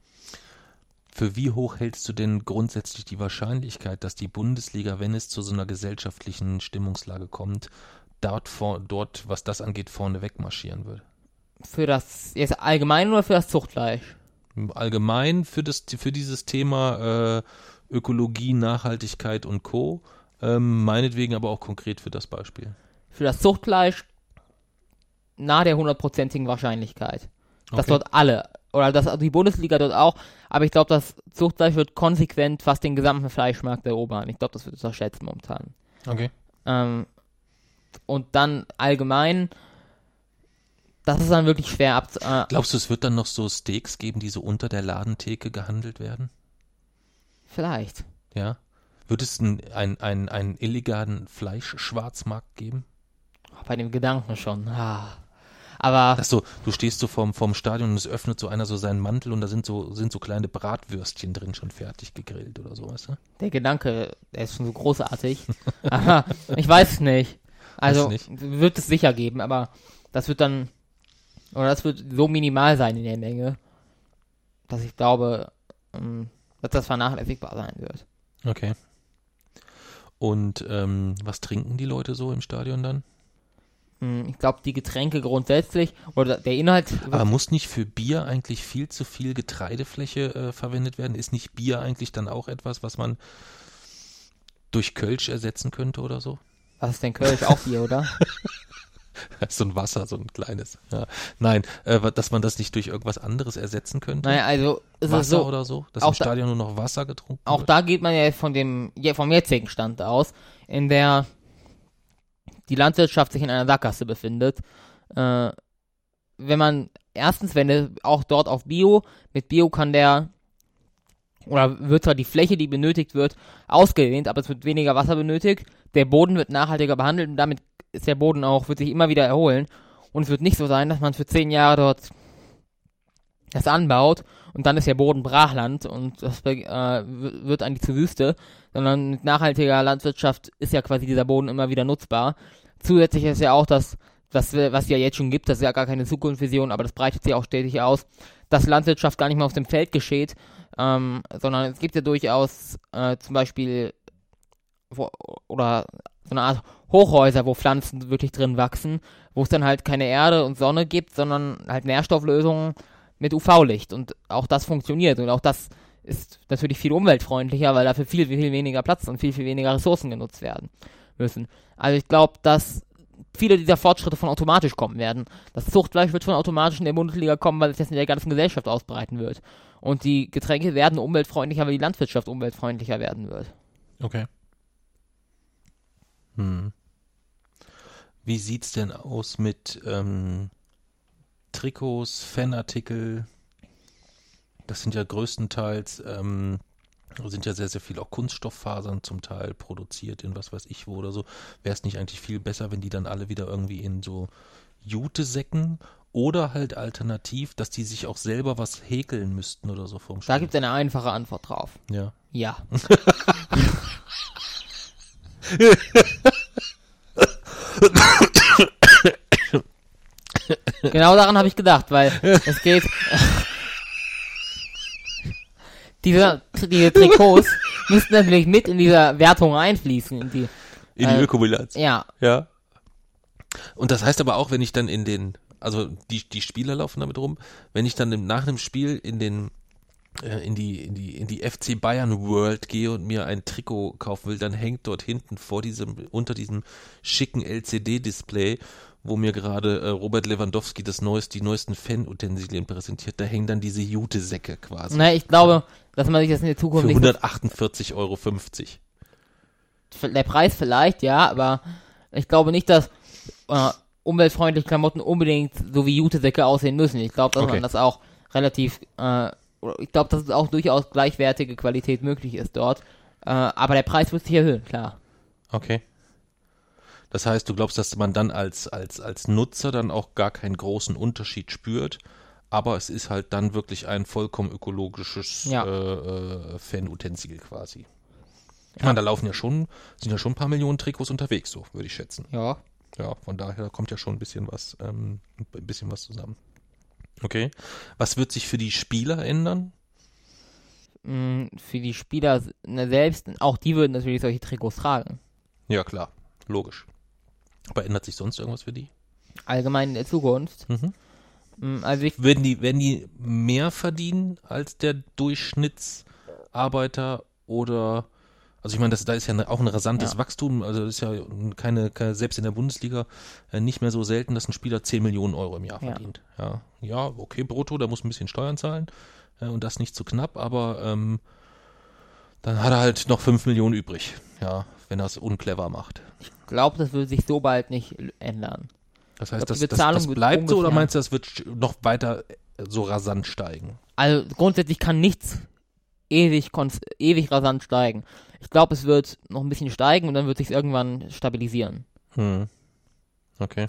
Für wie hoch hältst du denn grundsätzlich die Wahrscheinlichkeit, dass die Bundesliga, wenn es zu so einer gesellschaftlichen Stimmungslage kommt, dort, vor, dort was das angeht, vorne wegmarschieren würde? Für das, jetzt allgemein oder für das Zuchtfleisch? Allgemein für, das, für dieses Thema äh, Ökologie, Nachhaltigkeit und Co., ähm, meinetwegen aber auch konkret für das Beispiel. Für das Zuchtfleisch nahe der hundertprozentigen Wahrscheinlichkeit. Dass Okay. dort alle, oder dass die Bundesliga dort auch, aber ich glaube, das Zuchtfleisch wird konsequent fast den gesamten Fleischmarkt erobern. Ich glaube, das wird unterschätzt momentan. Okay. Ähm, und dann allgemein, das ist dann wirklich schwer ab. Äh, Glaubst du, es wird dann noch so Steaks geben, die so unter der Ladentheke gehandelt werden? vielleicht. Ja. Wird es einen ein, ein, einen illegalen Fleischschwarzmarkt geben? Bei dem Gedanken schon. Ah. Aber Ach so, du stehst so vorm, vorm Stadion und es öffnet so einer so seinen Mantel und da sind so, sind so kleine Bratwürstchen drin, schon fertig gegrillt oder so, weißt du? der Gedanke, der ist schon so großartig. Aber ich weiß nicht. Also Weiß nicht. wird es sicher geben, aber das wird dann, oder das wird so minimal sein in der Menge, dass ich glaube, ähm, dass das vernachlässigbar sein wird. Okay. Und ähm, was trinken die Leute so im Stadion dann? Hm, Ich glaube, die Getränke grundsätzlich, oder der Inhalt, Aber muss nicht für Bier eigentlich viel zu viel Getreidefläche äh, verwendet werden? Ist nicht Bier eigentlich dann auch etwas, was man durch Kölsch ersetzen könnte oder so? was ist denn Kölsch? Auch Bier, oder? So ein Wasser, so ein kleines. Ja. Nein, äh, dass man das nicht durch irgendwas anderes ersetzen könnte? Naja, also es ist Wasser so, oder so? Dass auch im da- Stadion nur noch Wasser getrunken auch wird? da geht man ja von dem, ja, vom jetzigen Stand aus, in der die Landwirtschaft sich in einer Sackgasse befindet. Äh, wenn man, erstens, wenn es auch dort auf Bio, mit Bio kann der, oder wird zwar die Fläche, die benötigt wird, ausgedehnt, aber es wird weniger Wasser benötigt, der Boden wird nachhaltiger behandelt und damit ist der Boden auch, wird sich immer wieder erholen und es wird nicht so sein, dass man für zehn Jahre dort das anbaut und dann ist der Boden Brachland und das äh, w- wird eigentlich zur Wüste, sondern mit nachhaltiger Landwirtschaft ist ja quasi dieser Boden immer wieder nutzbar. Zusätzlich ist ja auch das, das wir- was es ja jetzt schon gibt, das ist ja gar keine Zukunftsvision, aber das breitet sich auch stetig aus, dass Landwirtschaft gar nicht mehr auf dem Feld geschieht, ähm, sondern es gibt ja durchaus äh, zum Beispiel wo, oder so eine Art Hochhäuser, wo Pflanzen wirklich drin wachsen, wo es dann halt keine Erde und Sonne gibt, sondern halt Nährstofflösungen mit U V-Licht und auch das funktioniert und auch das ist natürlich viel umweltfreundlicher, weil dafür viel, viel weniger Platz und viel, viel weniger Ressourcen genutzt werden müssen. Also ich glaube, dass viele dieser Fortschritte von automatisch kommen werden. Das Zuchtfleisch wird von automatisch in der Bundesliga kommen, weil sich das in der ganzen Gesellschaft ausbreiten wird. Und die Getränke werden umweltfreundlicher, weil die Landwirtschaft umweltfreundlicher werden wird. Okay. Hm. Wie sieht's denn aus mit ähm, Trikots, Fanartikel? Das sind ja größtenteils, ähm, sind ja sehr, sehr viel auch Kunststofffasern zum Teil produziert in was weiß ich wo oder so. Wäre es nicht eigentlich viel besser, wenn die dann alle wieder irgendwie in so Jutesäcken oder halt alternativ, dass die sich auch selber was häkeln müssten oder so vom Spiel? Da gibt es eine einfache Antwort drauf. Ja. Ja. Genau daran habe ich gedacht, weil es geht... Diese, diese Trikots müssten natürlich mit in dieser Wertung einfließen. In die, in die äh, Ökobilanz. Ja. Ja. Und das heißt aber auch, wenn ich dann in den, also die, die Spieler laufen damit rum, wenn ich dann im, nach einem Spiel in den, äh, in die, in die, in die F C Bayern World gehe und mir ein Trikot kaufen will, dann hängt dort hinten vor diesem, unter diesem schicken L C D-Display, wo mir gerade äh, Robert Lewandowski das neueste, die neuesten Fan-Utensilien präsentiert, da hängen dann diese Jute-Säcke quasi. Na, ich glaube, dass man sich das in der Zukunft für nicht hundertachtundvierzig Euro fünfzig. so, der Preis vielleicht, ja, aber ich glaube nicht, dass äh, umweltfreundliche Klamotten unbedingt so wie Jute-Säcke aussehen müssen. Ich glaube, dass Okay. man das auch relativ, äh, ich glaube, dass es auch durchaus gleichwertige Qualität möglich ist dort. Äh, aber der Preis wird sich erhöhen, klar. Okay. Das heißt, du glaubst, dass man dann als, als, als Nutzer dann auch gar keinen großen Unterschied spürt, aber es ist halt dann wirklich ein vollkommen ökologisches Ja. äh, äh, Fan-Utensil quasi. Ich meine, da laufen ja schon, sind ja schon ein paar Millionen Trikots unterwegs, so würde ich schätzen. Ja. Ja, von daher kommt ja schon ein bisschen was, ähm, ein bisschen was zusammen. Okay. Was wird sich für die Spieler ändern? Mh, für die Spieler ne, selbst, auch die würden natürlich solche Trikots tragen. Ja, klar. Logisch. Aber ändert sich sonst irgendwas für die? Allgemein in der Zukunft. Mhm. Mh, Also ich, Werden die, werden die mehr verdienen als der Durchschnittsarbeiter oder, also ich meine, das, da ist ja eine, auch ein rasantes Ja. Wachstum, also das ist ja keine, keine, selbst in der Bundesliga äh, nicht mehr so selten, dass ein Spieler zehn Millionen Euro im Jahr Ja. verdient. Ja, ja, okay, brutto, da muss ein bisschen Steuern zahlen äh, und das nicht zu knapp, aber ähm, dann hat er halt noch fünf Millionen übrig, ja, wenn er es unclever macht. glaube, das würde sich so bald nicht ändern. Das heißt, Ich glaub, das, die das, Bezahlung das wird bleibt so oder ungefähr- meinst du, das wird sch- noch weiter äh, so rasant steigen? Also grundsätzlich kann nichts ewig, konst- ewig rasant steigen. Ich glaube, es wird noch ein bisschen steigen und dann wird sich irgendwann stabilisieren. Hm. Okay.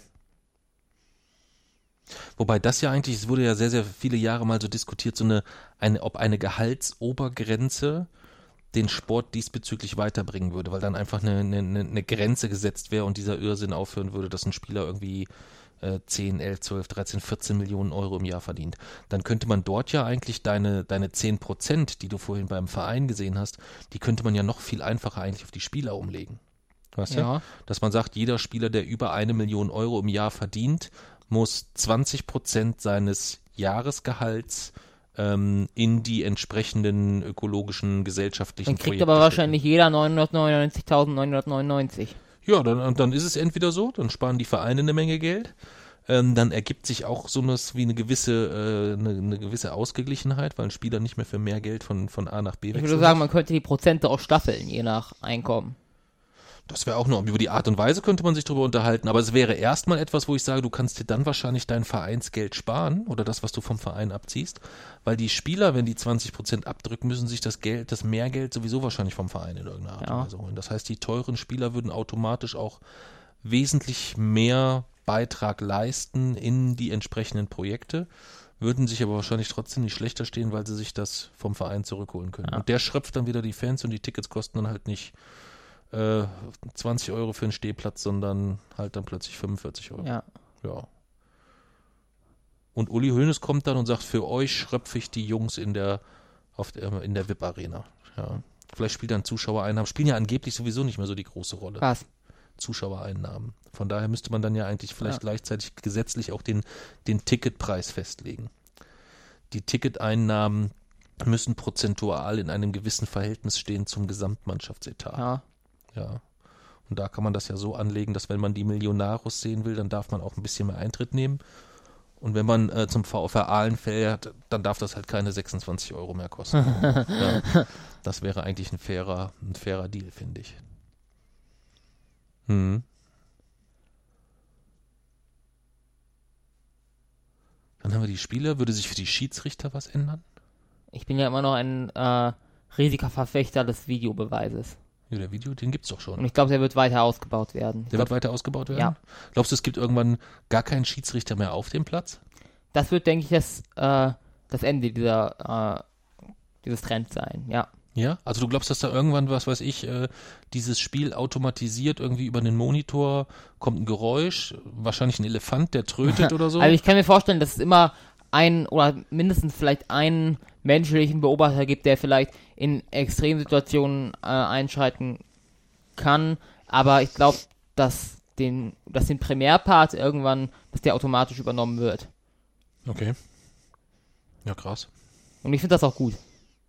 Wobei das ja eigentlich, es wurde ja sehr, sehr viele Jahre mal so diskutiert, so eine, eine ob eine Gehaltsobergrenze den Sport diesbezüglich weiterbringen würde, weil dann einfach eine, eine, eine Grenze gesetzt wäre und dieser Irrsinn aufhören würde, dass ein Spieler irgendwie äh, zehn, elf, zwölf, dreizehn, vierzehn Millionen Euro im Jahr verdient. Dann könnte man dort ja eigentlich deine, deine zehn Prozent, die du vorhin beim Verein gesehen hast, die könnte man ja noch viel einfacher eigentlich auf die Spieler umlegen. Weißt du? Ja. Dass man sagt, jeder Spieler, der über eine Million Euro im Jahr verdient, muss zwanzig Prozent seines Jahresgehalts ähm, in die entsprechenden ökologischen, gesellschaftlichen Dann kriegt Projekte aber stecken. wahrscheinlich jeder neunhundertneunundneunzigtausendneunhundertneunundneunzig. Ja, dann, dann ist es entweder so, dann sparen die Vereine eine Menge Geld, ähm, dann ergibt sich auch so was wie eine gewisse, äh, eine, eine gewisse Ausgeglichenheit, weil ein Spieler nicht mehr für mehr Geld von, von A nach B Ich wechseln würde sagen, muss. man könnte die Prozente auch staffeln, je nach Einkommen. Das wäre auch noch, über die Art und Weise könnte man sich drüber unterhalten, aber es wäre erstmal etwas, wo ich sage, du kannst dir dann wahrscheinlich dein Vereinsgeld sparen oder das, was du vom Verein abziehst, weil die Spieler, wenn die zwanzig Prozent abdrücken, müssen sich das Geld, das Mehrgeld sowieso wahrscheinlich vom Verein in irgendeiner Art Ja. und Weise holen. Das heißt, die teuren Spieler würden automatisch auch wesentlich mehr Beitrag leisten in die entsprechenden Projekte, würden sich aber wahrscheinlich trotzdem nicht schlechter stehen, weil sie sich das vom Verein zurückholen können. Ja. Und der schröpft dann wieder die Fans und die Tickets kosten dann halt nicht äh, zwanzig Euro für einen Stehplatz, sondern halt dann plötzlich fünfundvierzig Euro. Ja. Ja. Und Uli Hoeneß kommt dann und sagt, für euch schröpfe ich die Jungs in der, auf der, in der V I P-Arena. Ja. Vielleicht spielt dann Zuschauereinnahmen, spielen ja angeblich sowieso nicht mehr so die große Rolle. Was? Zuschauereinnahmen. Von daher müsste man dann ja eigentlich vielleicht Ja. gleichzeitig gesetzlich auch den, den Ticketpreis festlegen. Die Ticketeinnahmen müssen prozentual in einem gewissen Verhältnis stehen zum Gesamtmannschaftsetat. Ja. Ja. Und da kann man das ja so anlegen, dass wenn man die Millonarios sehen will, dann darf man auch ein bisschen mehr Eintritt nehmen. Und wenn man äh, zum VfR Aalen fährt, dann darf das halt keine sechsundzwanzig Euro mehr kosten. Ja. Das wäre eigentlich ein fairer, ein fairer Deal, finde ich. Hm. Dann haben wir die Spieler. Würde sich für die Schiedsrichter was ändern? Ich bin ja immer noch ein äh, riesiger Verfechter des Videobeweises. Ja, der Video, den gibt's doch schon. Und ich glaube, der wird weiter ausgebaut werden. Der glaub, wird weiter ausgebaut werden? Ja. Glaubst du, es gibt irgendwann gar keinen Schiedsrichter mehr auf dem Platz? Das wird, denke ich, das, äh, das Ende dieser, äh, dieses Trends sein, ja. Ja? Also du glaubst, dass da irgendwann, was weiß ich, äh, dieses Spiel automatisiert irgendwie über den Monitor kommt ein Geräusch, wahrscheinlich ein Elefant, der trötet oder so? Also ich kann mir vorstellen, dass es immer einen oder mindestens vielleicht einen menschlichen Beobachter gibt, der vielleicht in Extremsituationen äh, einschreiten kann, aber ich glaube, dass den, dass den Primärpart irgendwann, dass der automatisch übernommen wird. Okay. Ja, krass. Und ich finde das auch gut.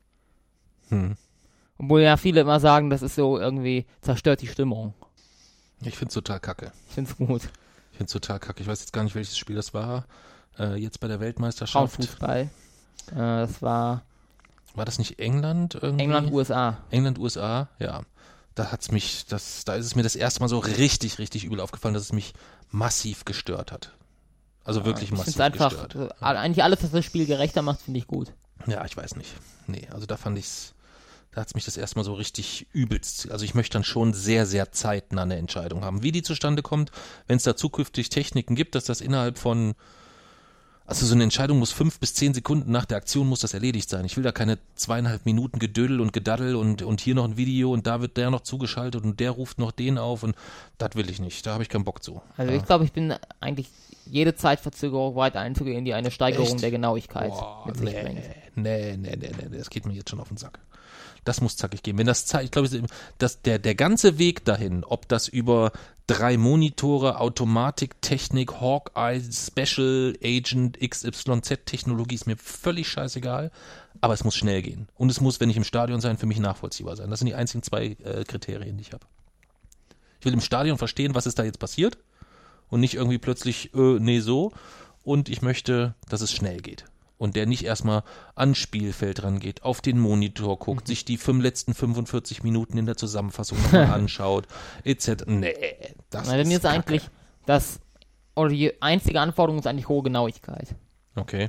Hm. Obwohl ja viele immer sagen, das ist so irgendwie, zerstört die Stimmung. Ich find's total kacke. Ich finde es gut. Ich find's total kacke. Ich weiß jetzt gar nicht, welches Spiel das war. Äh, jetzt bei der Weltmeisterschaft. Frauenfußball. Äh, das war War das nicht England irgendwie? England, U S A. England, U S A, ja. Da hat's mich, das, da ist es mir das erste Mal so richtig, richtig übel aufgefallen, dass es mich massiv gestört hat. Also wirklich ich massiv finde einfach, gestört. äh, eigentlich alles, was das Spiel gerechter macht, finde ich gut. Ja, ich weiß nicht. Nee, also da fand ich's, da hat's mich das erste Mal so richtig übelst. Also ich möchte dann schon sehr, sehr zeitnah eine Entscheidung haben. Wie die zustande kommt, wenn es da zukünftig Techniken gibt, dass das innerhalb von, also so eine Entscheidung muss fünf bis zehn Sekunden nach der Aktion muss das erledigt sein. Ich will da keine zweieinhalb Minuten Gedödel und Gedaddel und, und hier noch ein Video und da wird der noch zugeschaltet und der ruft noch den auf und das will ich nicht. Da habe ich keinen Bock zu. Also ja. ich glaube, ich bin eigentlich jede Zeitverzögerung weit einzugehen, die eine Steigerung Echt? der Genauigkeit Boah, mit sich nee, bringt. nee, nee, nee, nee, das geht mir jetzt schon auf den Sack. Das muss zackig gehen. Wenn das, ich glaube, dass der, der ganze Weg dahin, ob das über drei Monitore, Automatik, Technik, Hawkeye, Special Agent, X Y Z-Technologie ist mir völlig scheißegal, aber es muss schnell gehen. Und es muss, wenn ich im Stadion sein, für mich nachvollziehbar sein. Das sind die einzigen zwei äh, Kriterien, die ich habe. Ich will im Stadion verstehen, was ist da jetzt passiert und nicht irgendwie plötzlich, äh, nee, so. Und ich möchte, dass es schnell geht. Und der nicht erstmal ans Spielfeld rangeht, auf den Monitor guckt, mhm. sich die fünf, letzten fünfundvierzig Minuten in der Zusammenfassung nochmal anschaut, et cetera. Nee, das Bei ist mir ist Kacke. eigentlich das, oder die einzige Anforderung ist eigentlich hohe Genauigkeit. Okay.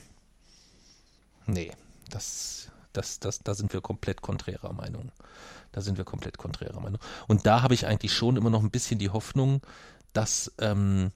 Nee, das, das, das, da sind wir komplett konträrer Meinung. Da sind wir komplett konträrer Meinung. Und da habe ich eigentlich schon immer noch ein bisschen die Hoffnung, dass, ähm,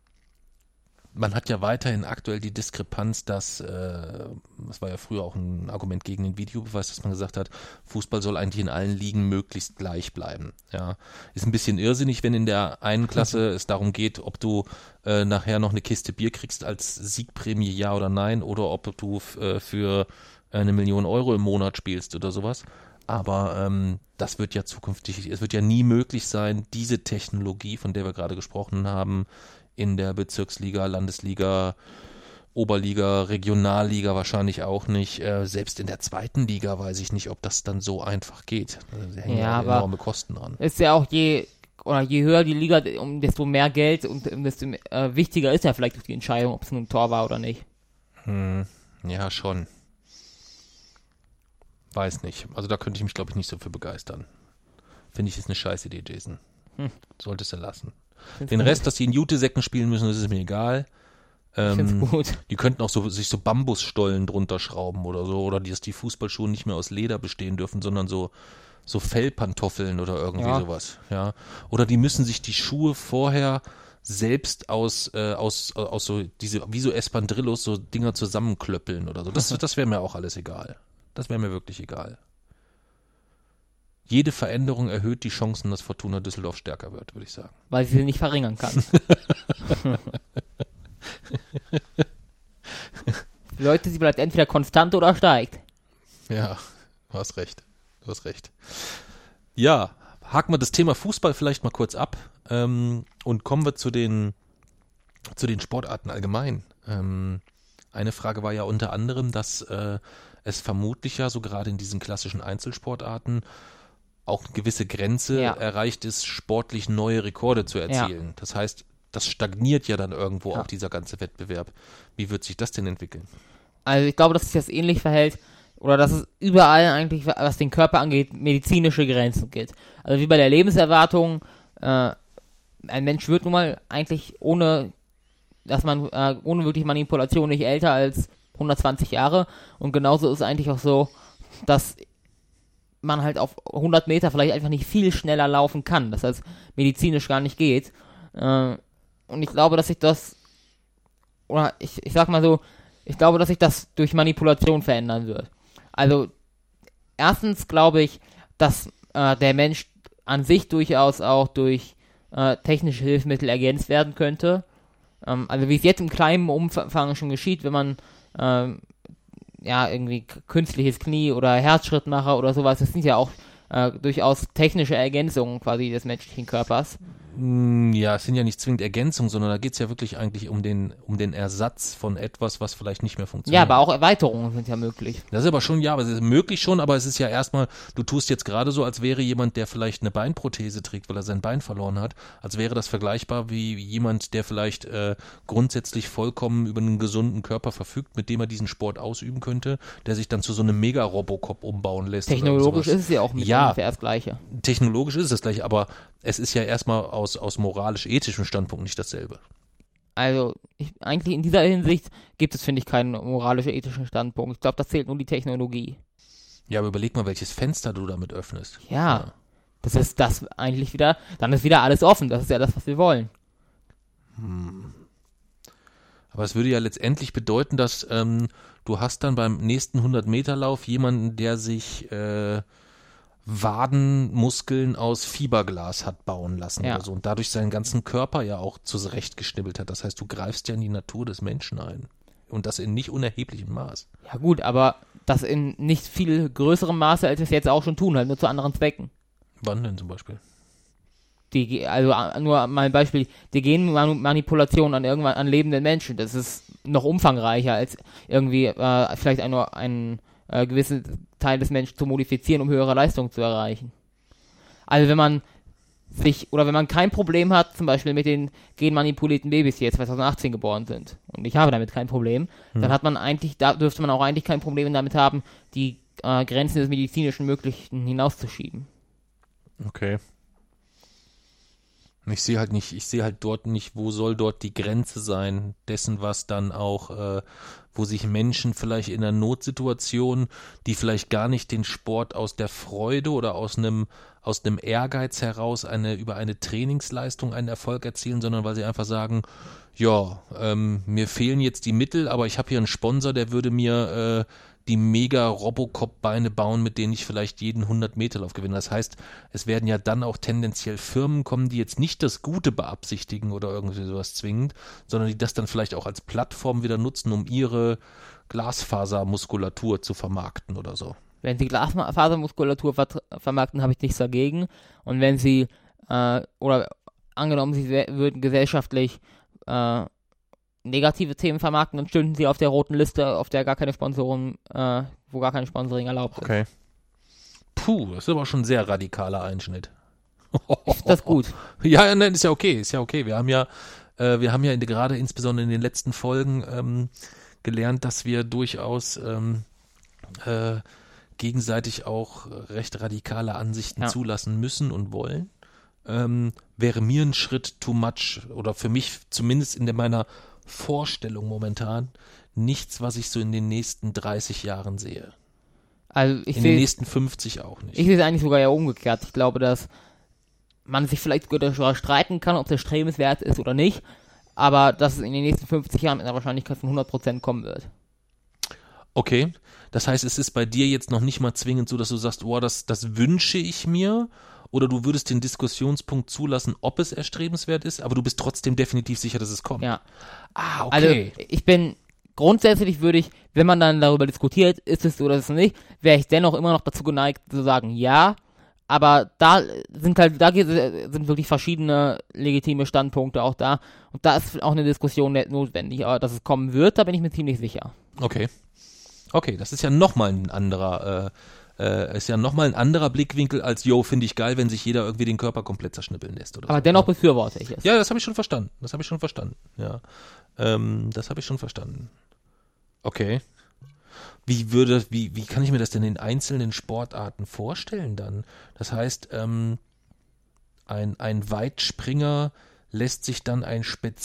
man hat ja weiterhin aktuell die Diskrepanz, dass, äh, das war ja früher auch ein Argument gegen den Videobeweis, dass man gesagt hat, Fußball soll eigentlich in allen Ligen möglichst gleich bleiben. Ja, ist ein bisschen irrsinnig, wenn in der einen Klasse es darum geht, ob du äh, nachher noch eine Kiste Bier kriegst als Siegprämie, ja oder nein, oder ob du f- äh, für eine Million Euro im Monat spielst oder sowas. Aber ähm, das wird ja zukünftig, es wird ja nie möglich sein, diese Technologie, von der wir gerade gesprochen haben, in der Bezirksliga, Landesliga, Oberliga, Regionalliga wahrscheinlich auch nicht. Äh, selbst in der zweiten Liga weiß ich nicht, ob das dann so einfach geht. Da hängen Ja, ja aber enorme Kosten dran. Ist ja auch je, oder je höher die Liga, um desto mehr Geld und um desto äh, wichtiger ist ja vielleicht auch die Entscheidung, ob es nun ein Tor war oder nicht. Hm, ja, schon. Weiß nicht. Also da könnte ich mich, glaube ich, nicht so für begeistern. Finde ich, ist eine scheiß Idee, Jason. Hm. Solltest du lassen. Find's Den gut. Rest, dass die in Jutesäcken spielen müssen, das ist mir egal. Ich Ähm, find's gut. Die könnten auch so, sich so Bambusstollen drunter schrauben oder so. Oder dass die Fußballschuhe nicht mehr aus Leder bestehen dürfen, sondern so, so Fellpantoffeln oder irgendwie Ja. sowas. Ja. Oder die müssen sich die Schuhe vorher selbst aus, äh, aus, aus so, diese, wie so Espandrillos, so Dinger zusammenklöppeln oder so. Das, das wäre mir auch alles egal. Das wäre mir wirklich egal. Jede Veränderung erhöht die Chancen, dass Fortuna Düsseldorf stärker wird, würde ich sagen. Weil sie nicht verringern kann. Leute, sie bleibt entweder konstant oder steigt. Ja, du hast recht. Du hast recht. Ja, haken wir das Thema Fußball vielleicht mal kurz ab ähm, und kommen wir zu den, zu den Sportarten allgemein. Ähm, eine Frage war ja unter anderem, dass äh, es vermutlich ja so gerade in diesen klassischen Einzelsportarten auch eine gewisse Grenze Ja. erreicht ist, sportlich neue Rekorde zu erzielen. Ja. Das heißt, das stagniert ja dann irgendwo Ja. auch dieser ganze Wettbewerb. Wie wird sich das denn entwickeln? Also ich glaube, dass sich das ähnlich verhält oder dass es überall eigentlich, was den Körper angeht, medizinische Grenzen gibt. Also wie bei der Lebenserwartung, äh, ein Mensch wird nun mal eigentlich ohne, dass man, äh, ohne wirklich Manipulation nicht älter als hundertzwanzig Jahre, und genauso ist es eigentlich auch so, dass man halt auf hundert Meter vielleicht einfach nicht viel schneller laufen kann, das heißt medizinisch gar nicht geht. Äh, und ich glaube, dass sich das, oder ich, ich sag mal so, ich glaube, dass sich das durch Manipulation verändern wird. Also, erstens glaube ich, dass äh, der Mensch an sich durchaus auch durch äh, technische Hilfsmittel ergänzt werden könnte. Ähm, also, wie es jetzt im kleinen Umfang schon geschieht, wenn man ähm, ja irgendwie k- künstliches Knie oder Herzschrittmacher oder sowas, das sind ja auch äh, durchaus technische Ergänzungen quasi des menschlichen Körpers. Mm, Ja, es sind ja nicht zwingend Ergänzungen, sondern da geht es ja wirklich eigentlich um den, um den Ersatz von etwas, was vielleicht nicht mehr funktioniert. Ja, aber auch Erweiterungen sind ja möglich. Das ist aber schon, ja, aber es ist möglich schon, aber es ist ja erstmal, du tust jetzt gerade so, als wäre jemand, der vielleicht eine Beinprothese trägt, weil er sein Bein verloren hat, als wäre das vergleichbar wie jemand, der vielleicht äh, grundsätzlich vollkommen über einen gesunden Körper verfügt, mit dem er diesen Sport ausüben könnte, der sich dann zu so einem Mega-Robocop umbauen lässt. Technologisch oder ist es ja auch mit Ja. ungefähr das Gleiche. Technologisch ist es das gleiche, aber es ist ja erstmal aus, aus moralisch-ethischem Standpunkt nicht dasselbe. Also, ich, eigentlich in dieser Hinsicht gibt es, finde ich, keinen moralisch-ethischen Standpunkt. Ich glaube, das zählt nur die Technologie. Ja, aber überleg mal, welches Fenster du damit öffnest. Ja, das ist das eigentlich wieder, dann ist wieder alles offen. Das ist ja das, was wir wollen. Aber es würde ja letztendlich bedeuten, dass ähm, du hast dann beim nächsten hundert-Meter-Lauf jemanden, der sich äh, Wadenmuskeln aus Fiberglas hat bauen lassen Ja. oder so und dadurch seinen ganzen Körper ja auch zurechtgeschnibbelt hat. Das heißt, du greifst ja in die Natur des Menschen ein. Und das in nicht unerheblichem Maß. Ja gut, aber das in nicht viel größerem Maße, als wir es jetzt auch schon tun, halt nur zu anderen Zwecken. Wann denn zum Beispiel? Die, also a- nur mal ein Beispiel, die Genmanipulation an irgendwann an lebenden Menschen, das ist noch umfangreicher als irgendwie äh, vielleicht ein, nur einen äh, gewissen Teil des Menschen zu modifizieren, um höhere Leistung zu erreichen. Also wenn man sich, oder wenn man kein Problem hat, zum Beispiel mit den genmanipulierten Babys, die jetzt zwanzig achtzehn geboren sind, und ich habe damit kein Problem, Hm. dann hat man eigentlich, da dürfte man auch eigentlich kein Problem damit haben, die äh, Grenzen des medizinischen Möglichen hinauszuschieben. Okay. Ich sehe halt nicht, ich sehe halt dort nicht, wo soll dort die Grenze sein, dessen, was dann auch, äh, wo sich Menschen vielleicht in einer Notsituation, die vielleicht gar nicht den Sport aus der Freude oder aus einem, aus einem Ehrgeiz heraus eine, über eine Trainingsleistung einen Erfolg erzielen, sondern weil sie einfach sagen, ja, ähm, mir fehlen jetzt die Mittel, aber ich habe hier einen Sponsor, der würde mir äh, die mega Robocop-Beine bauen, mit denen ich vielleicht jeden hundert-Meter-Lauf gewinne. Das heißt, es werden ja dann auch tendenziell Firmen kommen, die jetzt nicht das Gute beabsichtigen oder irgendwie sowas zwingend, sondern die das dann vielleicht auch als Plattform wieder nutzen, um ihre Glasfasermuskulatur zu vermarkten oder so. Wenn sie Glasfasermuskulatur vert- vermarkten, habe ich nichts dagegen. Und wenn sie, äh, oder angenommen, sie wär- würden gesellschaftlich äh, negative Themen vermarkten, dann stünden sie auf der roten Liste, auf der gar keine Sponsoren, äh, wo gar kein Sponsoring erlaubt ist. Okay. Puh, das ist aber schon ein sehr radikaler Einschnitt. Ist das gut? Ja, nein, ist ja okay, ist ja okay. Wir haben ja, äh, wir haben ja in, gerade insbesondere in den letzten Folgen ähm, gelernt, dass wir durchaus ähm, äh, gegenseitig auch recht radikale Ansichten Ja. zulassen müssen und wollen. Ähm, wäre mir ein Schritt too much oder für mich zumindest in der, meiner Vorstellung momentan nichts, was ich so in den nächsten dreißig Jahren sehe. Also ich In den sehe nächsten fünfzig auch nicht. ich sehe es eigentlich sogar ja umgekehrt. Ich glaube, dass man sich vielleicht sogar darüber streiten kann, ob das strebenswert ist oder nicht, aber dass es in den nächsten fünfzig Jahren mit einer Wahrscheinlichkeit von hundert Prozent kommen wird. Okay, das heißt, es ist bei dir jetzt noch nicht mal zwingend so, dass du sagst, oh, das, das wünsche ich mir, oder du würdest den Diskussionspunkt zulassen, ob es erstrebenswert ist, aber du bist trotzdem definitiv sicher, dass es kommt. Ja. Ah, Also okay. ich bin grundsätzlich würde ich, wenn man dann darüber diskutiert, ist es so oder ist es nicht, wäre ich dennoch immer noch dazu geneigt zu sagen, ja, aber da sind halt, da geht- sind wirklich verschiedene legitime Standpunkte auch da und da ist auch eine Diskussion nicht notwendig, aber dass es kommen wird, da bin ich mir ziemlich sicher. Okay. Okay, das ist ja nochmal ein anderer, äh, äh, ist ja nochmal ein anderer Blickwinkel als, yo, finde ich geil, wenn sich jeder irgendwie den Körper komplett zerschnippeln lässt oder Aber so. dennoch befürworte ich es. Ja, das habe ich schon verstanden. Das habe ich schon verstanden. Ja, ähm, das habe ich schon verstanden. Okay. Wie würde, wie, wie kann ich mir das denn in einzelnen Sportarten vorstellen dann? Das heißt, ähm, ein, ein Weitspringer lässt sich dann ein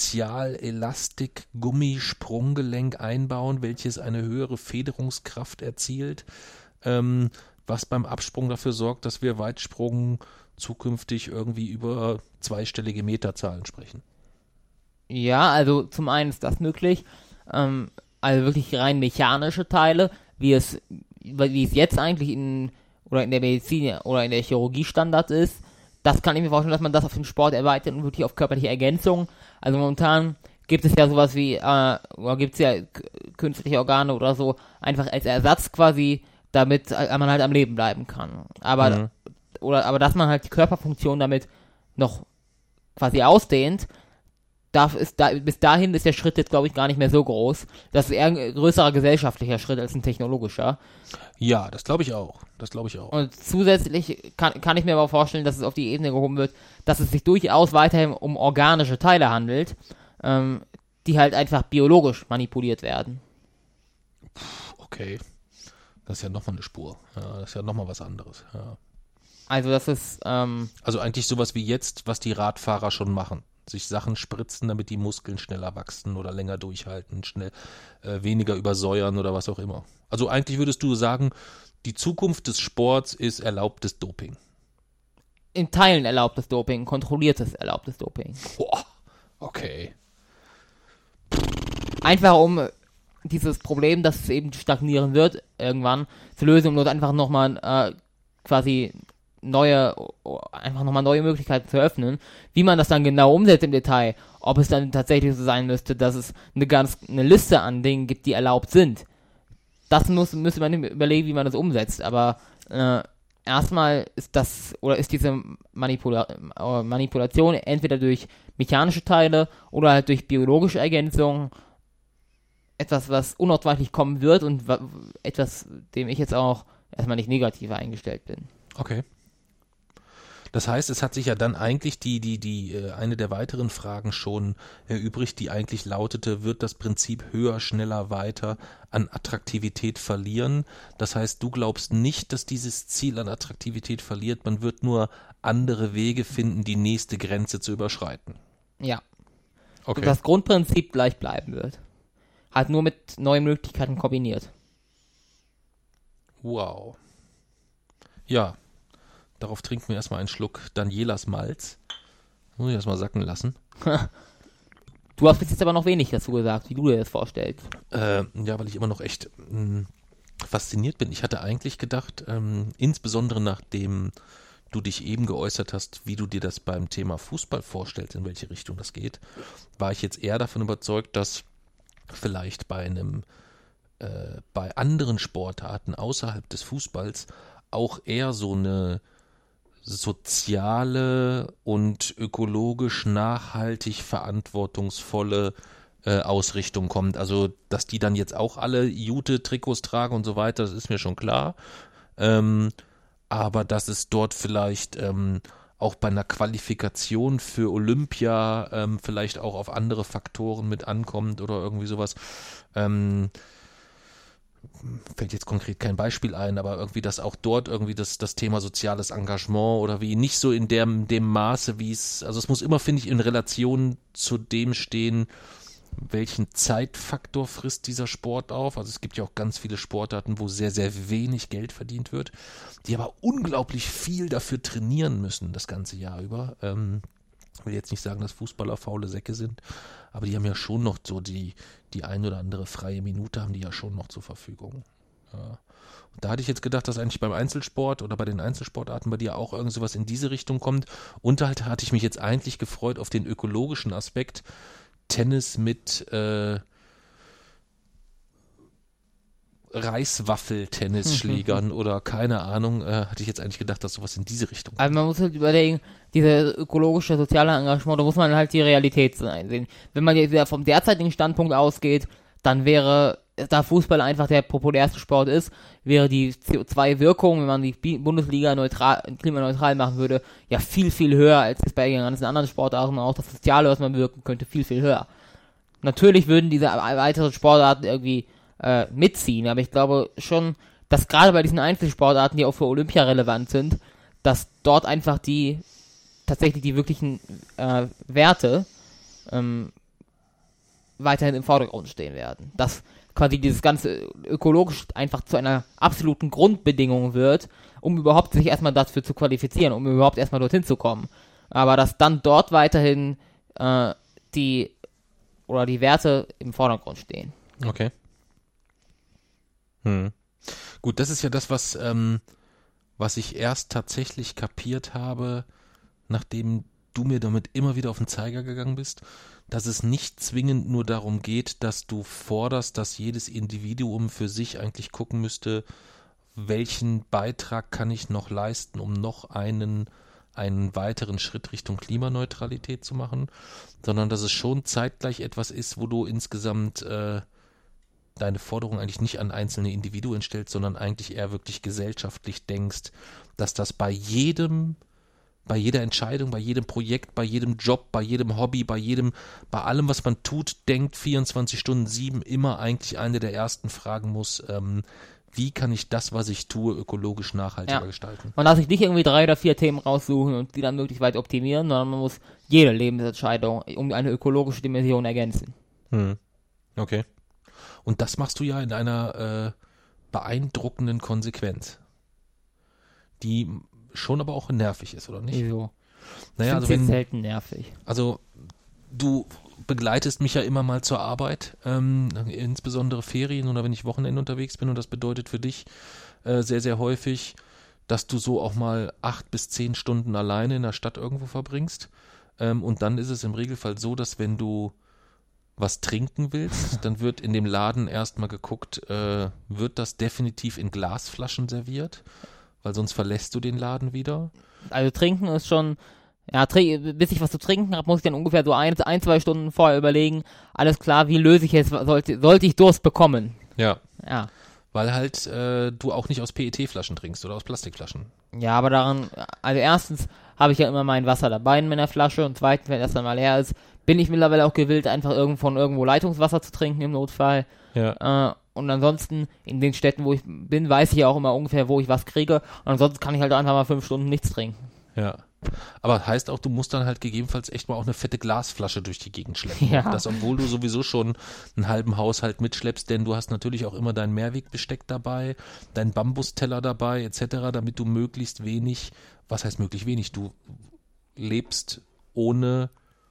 Spezial-Elastik-Gummi-Sprunggelenk einbauen, welches eine höhere Federungskraft erzielt, ähm, was beim Absprung dafür sorgt, dass wir Weitsprung zukünftig irgendwie über zweistellige Meterzahlen sprechen. Ja, also zum einen ist das möglich, ähm, also wirklich rein mechanische Teile, wie es, wie es jetzt eigentlich in, oder in der Medizin oder in der Chirurgie Standard ist. Das kann ich mir vorstellen, dass man das auf den Sport erweitert und wirklich auf körperliche Ergänzung. Also momentan gibt es ja sowas wie, äh, oder gibt es ja k- künstliche Organe oder so, einfach als Ersatz quasi, damit äh, man halt am Leben bleiben kann. Aber, Mhm. oder, aber dass man halt die Körperfunktion damit noch quasi ausdehnt, darf ist da, bis dahin ist der Schritt jetzt, glaube ich, gar nicht mehr so groß. Das ist eher ein größerer gesellschaftlicher Schritt als ein technologischer. Ja, das glaube ich auch. Das glaube ich auch. Und zusätzlich kann, kann ich mir aber vorstellen, dass es auf die Ebene gehoben wird, dass es sich durchaus weiterhin um organische Teile handelt, ähm, die halt einfach biologisch manipuliert werden. Okay. Das ist ja nochmal eine Spur. Ja, das ist ja nochmal was anderes. Ja. Also das ist, ähm, Also eigentlich sowas wie jetzt, was die Radfahrer schon machen. Sich Sachen spritzen, damit die Muskeln schneller wachsen oder länger durchhalten, schnell äh, weniger übersäuern oder was auch immer. Also eigentlich würdest du sagen, die Zukunft des Sports ist erlaubtes Doping. in Teilen erlaubtes Doping, kontrolliertes erlaubtes Doping. Boah, okay. Einfach um dieses Problem, dass es eben stagnieren wird, irgendwann zu lösen, um dort einfach nochmal äh, quasi neue, einfach nochmal neue Möglichkeiten zu öffnen. Wie man das dann genau umsetzt im Detail, ob es dann tatsächlich so sein müsste, dass es eine ganz eine Liste an Dingen gibt, die erlaubt sind. Das muss, müsste man überlegen, wie man das umsetzt, aber äh, erstmal ist das, oder ist diese Manipula- äh, Manipulation entweder durch mechanische Teile oder halt durch biologische Ergänzung etwas, was unausweichlich kommen wird und wa- etwas, dem ich jetzt auch erstmal nicht negativer eingestellt bin. Okay. Das heißt, es hat sich ja dann eigentlich die, die, die, äh, eine der weiteren Fragen schon erübrigt, die eigentlich lautete, wird das Prinzip höher, schneller, weiter an Attraktivität verlieren? Das heißt, du glaubst nicht, dass dieses Ziel an Attraktivität verliert, man wird nur andere Wege finden, die nächste Grenze zu überschreiten. Ja. Okay. Das Grundprinzip gleich bleiben wird. Halt nur mit neuen Möglichkeiten kombiniert. Wow. Ja. Darauf trinken wir erstmal einen Schluck Danielas Malz. Muss ich erstmal sacken lassen. Du hast bis jetzt aber noch wenig dazu gesagt, wie du dir das vorstellst. Äh, ja, weil ich immer noch echt mh, fasziniert bin. Ich hatte eigentlich gedacht, ähm, insbesondere nachdem du dich eben geäußert hast, wie du dir das beim Thema Fußball vorstellst, in welche Richtung das geht, war ich jetzt eher davon überzeugt, dass vielleicht bei einem, äh, bei anderen Sportarten außerhalb des Fußballs auch eher so eine soziale und ökologisch nachhaltig verantwortungsvolle äh, Ausrichtung kommt. Also, dass die dann jetzt auch alle Jute-Trikots tragen und so weiter, das ist mir schon klar. Ähm, aber dass es dort vielleicht ähm, auch bei einer Qualifikation für Olympia ähm, vielleicht auch auf andere Faktoren mit ankommt oder irgendwie sowas. Ähm, fällt jetzt konkret kein Beispiel ein, aber irgendwie, dass auch dort irgendwie das, das Thema soziales Engagement oder wie nicht so in dem, dem Maße, wie es, also es muss immer, finde ich, in Relation zu dem stehen, welchen Zeitfaktor frisst dieser Sport auf. Also es gibt ja auch ganz viele Sportarten, wo sehr, sehr wenig Geld verdient wird, die aber unglaublich viel dafür trainieren müssen, das ganze Jahr über. Ähm, ich will jetzt nicht sagen, dass Fußballer faule Säcke sind, aber die haben ja schon noch so die, die ein oder andere freie Minute haben die ja schon noch zur Verfügung. Ja. Und da hatte ich jetzt gedacht, dass eigentlich beim Einzelsport oder bei den Einzelsportarten bei dir auch irgend sowas in diese Richtung kommt. Und halt hatte ich mich jetzt eigentlich gefreut auf den ökologischen Aspekt. Tennis mit äh, Reiswaffel-Tennisschlägern oder keine Ahnung, äh, hatte ich jetzt eigentlich gedacht, dass sowas in diese Richtung kommt. Also man muss halt überlegen, diese ökologische, soziale Engagement, da muss man halt die Realität einsehen. Wenn man jetzt vom derzeitigen Standpunkt ausgeht, dann wäre da Fußball einfach der populärste Sport ist, wäre die C O zwei Wirkung, wenn man die B- Bundesliga neutral, klimaneutral machen würde, ja viel, viel höher als bei den ganzen anderen Sportarten. Auch das Soziale, was man wirken könnte, viel, viel höher. Natürlich würden diese weiteren Sportarten irgendwie äh, mitziehen, aber ich glaube schon, dass gerade bei diesen Einzelsportarten, die auch für Olympia relevant sind, dass dort einfach die tatsächlich die wirklichen äh, Werte ähm, weiterhin im Vordergrund stehen werden. Dass quasi dieses ganze ökologisch einfach zu einer absoluten Grundbedingung wird, um überhaupt sich erstmal dafür zu qualifizieren, um überhaupt erstmal dorthin zu kommen. Aber dass dann dort weiterhin äh, die oder die Werte im Vordergrund stehen. Okay. Hm. Gut, das ist ja das, was, ähm, was ich erst tatsächlich kapiert habe, nachdem du mir damit immer wieder auf den Zeiger gegangen bist, dass es nicht zwingend nur darum geht, dass du forderst, dass jedes Individuum für sich eigentlich gucken müsste, welchen Beitrag kann ich noch leisten, um noch einen, einen weiteren Schritt Richtung Klimaneutralität zu machen, sondern dass es schon zeitgleich etwas ist, wo du insgesamt äh, deine Forderung eigentlich nicht an einzelne Individuen stellst, sondern eigentlich eher wirklich gesellschaftlich denkst, dass das bei jedem bei jeder Entscheidung, bei jedem Projekt, bei jedem Job, bei jedem Hobby, bei jedem, bei allem, was man tut, denkt vierundzwanzig Stunden sieben immer eigentlich eine der ersten Fragen muss, ähm, wie kann ich das, was ich tue, ökologisch nachhaltiger Ja. gestalten? Man darf sich nicht irgendwie drei oder vier Themen raussuchen und die dann möglichst weit optimieren, sondern man muss jede Lebensentscheidung um eine ökologische Dimension ergänzen. Hm. Okay. Und das machst du ja in einer äh, beeindruckenden Konsequenz, die schon aber auch nervig ist, oder nicht? Wieso? Naja, Ich also finde wenn, selten nervig. also du begleitest mich ja immer mal zur Arbeit, ähm, insbesondere Ferien oder wenn ich Wochenende unterwegs bin, und das bedeutet für dich äh, sehr, sehr häufig, dass du so auch mal acht bis zehn Stunden alleine in der Stadt irgendwo verbringst, ähm, und dann ist es im Regelfall so, dass wenn du was trinken willst, dann wird in dem Laden erstmal geguckt, äh, wird das definitiv in Glasflaschen serviert, weil sonst verlässt du den Laden wieder. Also trinken ist schon, ja, tr- bis ich was zu trinken habe, muss ich dann ungefähr so ein, ein, zwei Stunden vorher überlegen, alles klar, wie löse ich es, sollte, sollte ich Durst bekommen? Ja. Ja. Weil halt äh, du auch nicht aus P E T-Flaschen trinkst oder aus Plastikflaschen. Ja, aber daran, also erstens habe ich ja immer mein Wasser dabei in meiner Flasche und zweitens, wenn das dann mal leer ist, bin ich mittlerweile auch gewillt, einfach irgend von irgendwo Leitungswasser zu trinken im Notfall. Ja. Äh, und ansonsten, in den Städten, wo ich bin, weiß ich ja auch immer ungefähr, wo ich was kriege. Und ansonsten kann ich halt einfach mal fünf Stunden nichts trinken. Ja. Aber heißt auch, du musst dann halt gegebenenfalls echt mal auch eine fette Glasflasche durch die Gegend schleppen. Ja. Das, obwohl du sowieso schon einen halben Haushalt mitschleppst, denn du hast natürlich auch immer dein Mehrwegbesteck dabei, dein Bambusteller dabei, et cetera, damit du möglichst wenig, was heißt möglichst wenig, du lebst ohne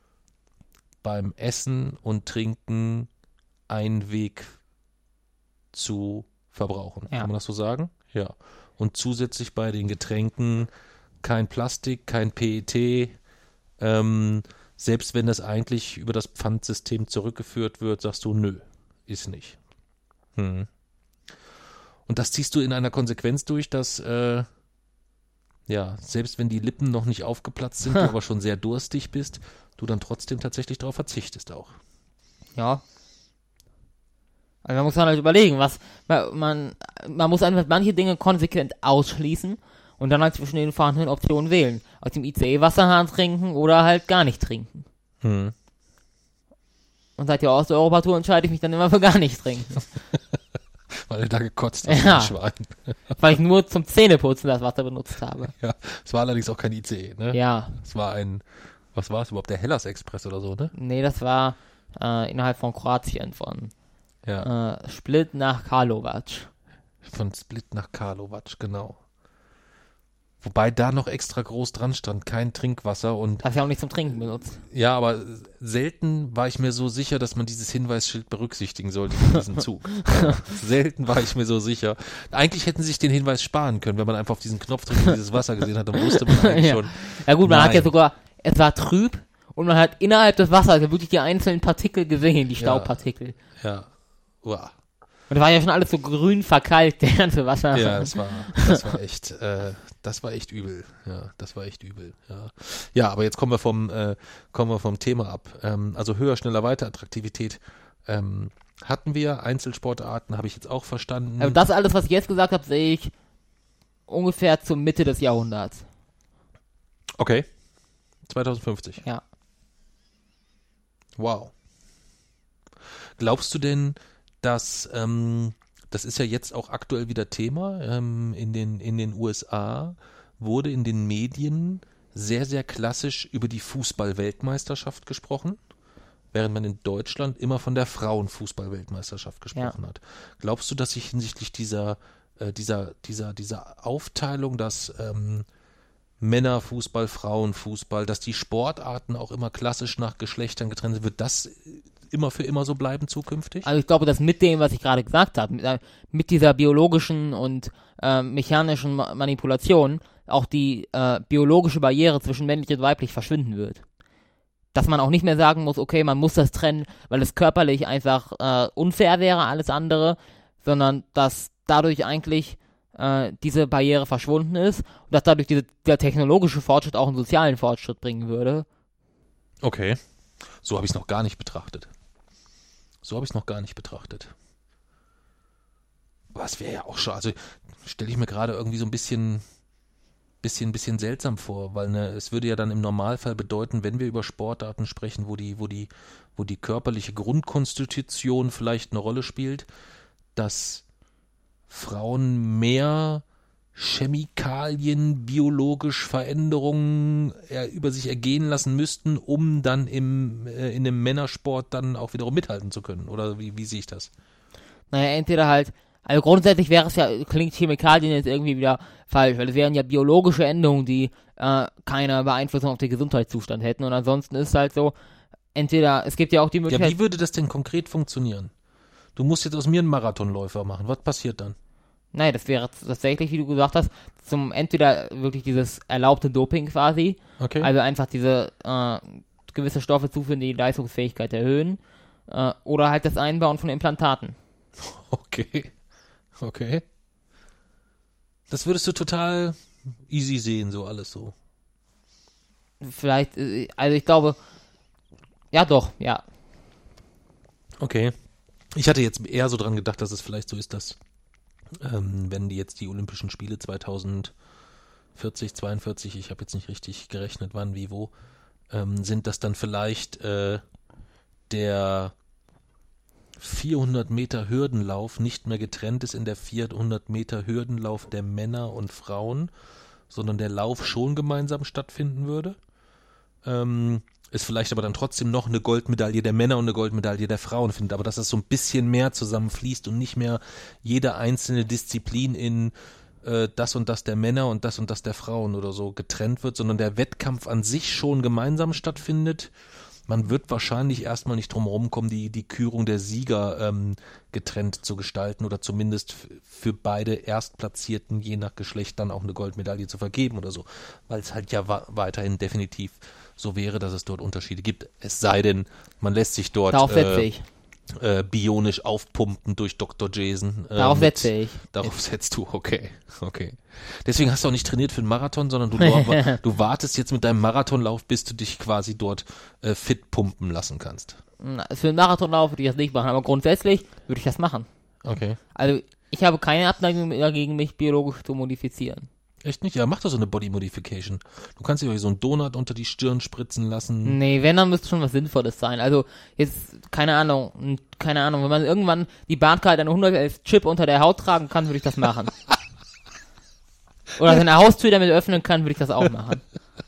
beim Essen und Trinken Einweg zu verbrauchen. Ja. Kann man das so sagen? Ja. Und zusätzlich bei den Getränken kein Plastik, kein P E T, ähm, selbst wenn das eigentlich über das Pfandsystem zurückgeführt wird, sagst du, nö, ist nicht. Hm. Und das ziehst du in einer Konsequenz durch, dass, äh, ja, selbst wenn die Lippen noch nicht aufgeplatzt sind, du aber schon sehr durstig bist, du dann trotzdem tatsächlich darauf verzichtest auch. Ja. Also man muss dann halt überlegen, was, man, man, man muss einfach manche Dinge konsequent ausschließen und dann halt zwischen den vorhandenen Optionen wählen. Aus dem I C E Wasserhahn trinken oder halt gar nicht trinken. Hm. Und seit der Osteuropa-Tour entscheide ich mich dann immer für gar nicht trinken. Weil du da gekotzt hast, Ja. wie ein Schwein. Weil ich nur zum Zähneputzen das Wasser benutzt habe. Ja, es war allerdings auch kein I C E, ne? Ja. Es war ein, was war es überhaupt, der Hellas Express oder so, ne? Nee, das war äh, innerhalb von Kroatien, von Ja, äh, Split nach Karlovac. von Split nach Karlovac, genau. Wobei da noch extra groß dran stand, kein Trinkwasser und Das ist ja auch nicht zum Trinken benutzt. ja, aber selten war ich mir so sicher, dass man dieses Hinweisschild berücksichtigen sollte für diesen Zug. Ja, selten war ich mir so sicher. Eigentlich hätten sie sich den Hinweis sparen können, wenn man einfach auf diesen Knopf drückt und dieses Wasser gesehen hat, dann wusste man eigentlich Ja. schon. Ja gut, man Nein. hat ja sogar, es war trüb und man hat innerhalb des Wassers wirklich die einzelnen Partikel gesehen, die Ja. Staubpartikel. Ja, uah. Und das war ja schon alles so grün verkalkt, der ganze Wasser. Ja, das war, das war echt, äh, das war echt übel. Ja, das war echt übel. Ja, ja, aber jetzt kommen wir vom, äh, kommen wir vom Thema ab. Ähm, also höher, schneller, weiter Attraktivität. Ähm, Hatten wir. Einzelsportarten habe ich jetzt auch verstanden. Also das alles, was ich jetzt gesagt habe, sehe ich ungefähr zur Mitte des Jahrhunderts. Okay. zweitausendfünfzig. Ja. Wow. Glaubst du denn, dass, ähm, das ist ja jetzt auch aktuell wieder Thema, ähm, in den, in den U S A wurde in den Medien sehr, sehr klassisch über die Fußball-Weltmeisterschaft gesprochen, während man in Deutschland immer von der Frauenfußball-Weltmeisterschaft gesprochen Ja. hat. Glaubst du, dass sich hinsichtlich dieser, äh, dieser, dieser, dieser Aufteilung, dass ähm, Männerfußball, Frauenfußball, dass die Sportarten auch immer klassisch nach Geschlechtern getrennt sind, wird das immer für immer so bleiben zukünftig? Also ich glaube, dass mit dem, was ich gerade gesagt habe, mit, äh, mit dieser biologischen und äh, mechanischen Ma- Manipulation auch die äh, biologische Barriere zwischen männlich und weiblich verschwinden wird. Dass man auch nicht mehr sagen muss, okay, man muss das trennen, weil es körperlich einfach äh, unfair wäre, alles andere, sondern dass dadurch eigentlich äh, diese Barriere verschwunden ist und dass dadurch diese, der technologische Fortschritt auch einen sozialen Fortschritt bringen würde. Okay. So habe ich es noch gar nicht betrachtet. So habe ich es noch gar nicht betrachtet. Was wäre ja auch schon, also stelle ich mir gerade irgendwie so ein bisschen, bisschen, bisschen seltsam vor, weil ne, es würde ja dann im Normalfall bedeuten, wenn wir über Sportarten sprechen, wo die, wo die, wo die körperliche Grundkonstitution vielleicht eine Rolle spielt, dass Frauen mehr Chemikalien, biologisch Veränderungen äh, über sich ergehen lassen müssten, um dann im, äh, in einem Männersport dann auch wiederum mithalten zu können. Oder wie, wie sehe ich das? Naja, entweder halt, also grundsätzlich wäre es ja, klingt Chemikalien jetzt irgendwie wieder falsch, weil es wären ja biologische Änderungen, die äh, keine Beeinflussung auf den Gesundheitszustand hätten und ansonsten ist halt so, entweder, es gibt ja auch die Ja, Möglichkeit... wie würde das denn konkret funktionieren? Du musst jetzt aus mir einen Marathonläufer machen. Was passiert dann? Nein, das wäre tatsächlich, wie du gesagt hast, zum entweder wirklich dieses erlaubte Doping quasi, Okay. also einfach diese äh, gewisse Stoffe zuführen, die die Leistungsfähigkeit erhöhen, äh, oder halt das Einbauen von Implantaten. Okay. Okay. Das würdest du total easy sehen, so alles so. Vielleicht, äh, also ich glaube, ja doch, ja. Okay. Ich hatte jetzt eher so dran gedacht, dass es vielleicht so ist, dass ähm, wenn die jetzt die Olympischen Spiele zweitausendvierzig, zweiundvierzig, ich habe jetzt nicht richtig gerechnet, wann, wie, wo, ähm, sind, dass dann vielleicht äh, der vierhundert Meter Hürdenlauf nicht mehr getrennt ist in der vierhundert Meter Hürdenlauf der Männer und Frauen, sondern der Lauf schon gemeinsam stattfinden würde. Ähm, es vielleicht aber dann trotzdem noch eine Goldmedaille der Männer und eine Goldmedaille der Frauen findet, aber dass das so ein bisschen mehr zusammenfließt und nicht mehr jede einzelne Disziplin in äh, das und das der Männer und das und das der Frauen oder so getrennt wird, sondern der Wettkampf an sich schon gemeinsam stattfindet. Man wird wahrscheinlich erstmal nicht drum herum kommen, die, die Kürung der Sieger ähm, getrennt zu gestalten oder zumindest f- für beide Erstplatzierten je nach Geschlecht dann auch eine Goldmedaille zu vergeben oder so, weil es halt ja wa- weiterhin definitiv so wäre, dass es dort Unterschiede gibt. Es sei denn, man lässt sich dort Darauf setze äh, ich. äh, bionisch aufpumpen durch Doktor Jason. Äh, Darauf mit- setze ich. Darauf setzt du, okay, okay. Deswegen hast du auch nicht trainiert für einen Marathon, sondern du, du, du wartest jetzt mit deinem Marathonlauf, bis du dich quasi dort äh, fit pumpen lassen kannst. Na, für einen Marathonlauf würde ich das nicht machen, aber grundsätzlich würde ich das machen. Okay. Also ich habe keine Abneigung dagegen, mich biologisch zu modifizieren. Echt nicht? Ja, mach doch so eine Body Modification. Du kannst dir so einen Donut unter die Stirn spritzen lassen. Nee, wenn, dann müsste schon was Sinnvolles sein. Also jetzt, keine Ahnung, n- keine Ahnung, wenn man irgendwann die Bahncard eine hundertelf Chip unter der Haut tragen kann, würde ich das machen. Oder seine Haustür damit öffnen kann, würde ich das auch machen.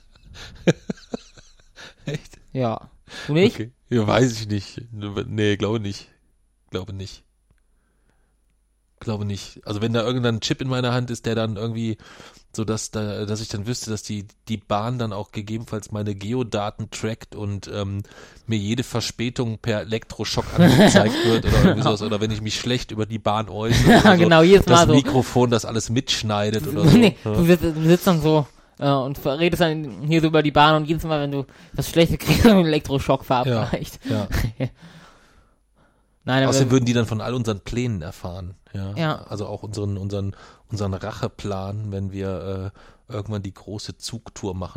Echt? Ja. Du nicht? Okay. Ja, weiß ich nicht. Nee, glaube nicht. Glaube nicht. Glaube nicht. Also wenn da irgendein Chip in meiner Hand ist, der dann irgendwie, so dass da, dass ich dann wüsste, dass die die Bahn dann auch gegebenenfalls meine Geodaten trackt und ähm, mir jede Verspätung per Elektroschock angezeigt wird oder irgendwie sowas, oder wenn ich mich schlecht über die Bahn äußere, Ja, oder so, genau, jedes Mal das so. Mikrofon das alles mitschneidet oder so. Nee, Ja. du, sitzt, du sitzt dann so äh, und redest dann hier so über die Bahn und jedes Mal, wenn du was Schlechtes kriegst, einen Elektroschock verabreicht. Ja. Nein, aber Außerdem würden die dann von all unseren Plänen erfahren. Ja. Ja. Also auch unseren, unseren, unseren Racheplan, wenn wir äh, irgendwann die große Zugtour machen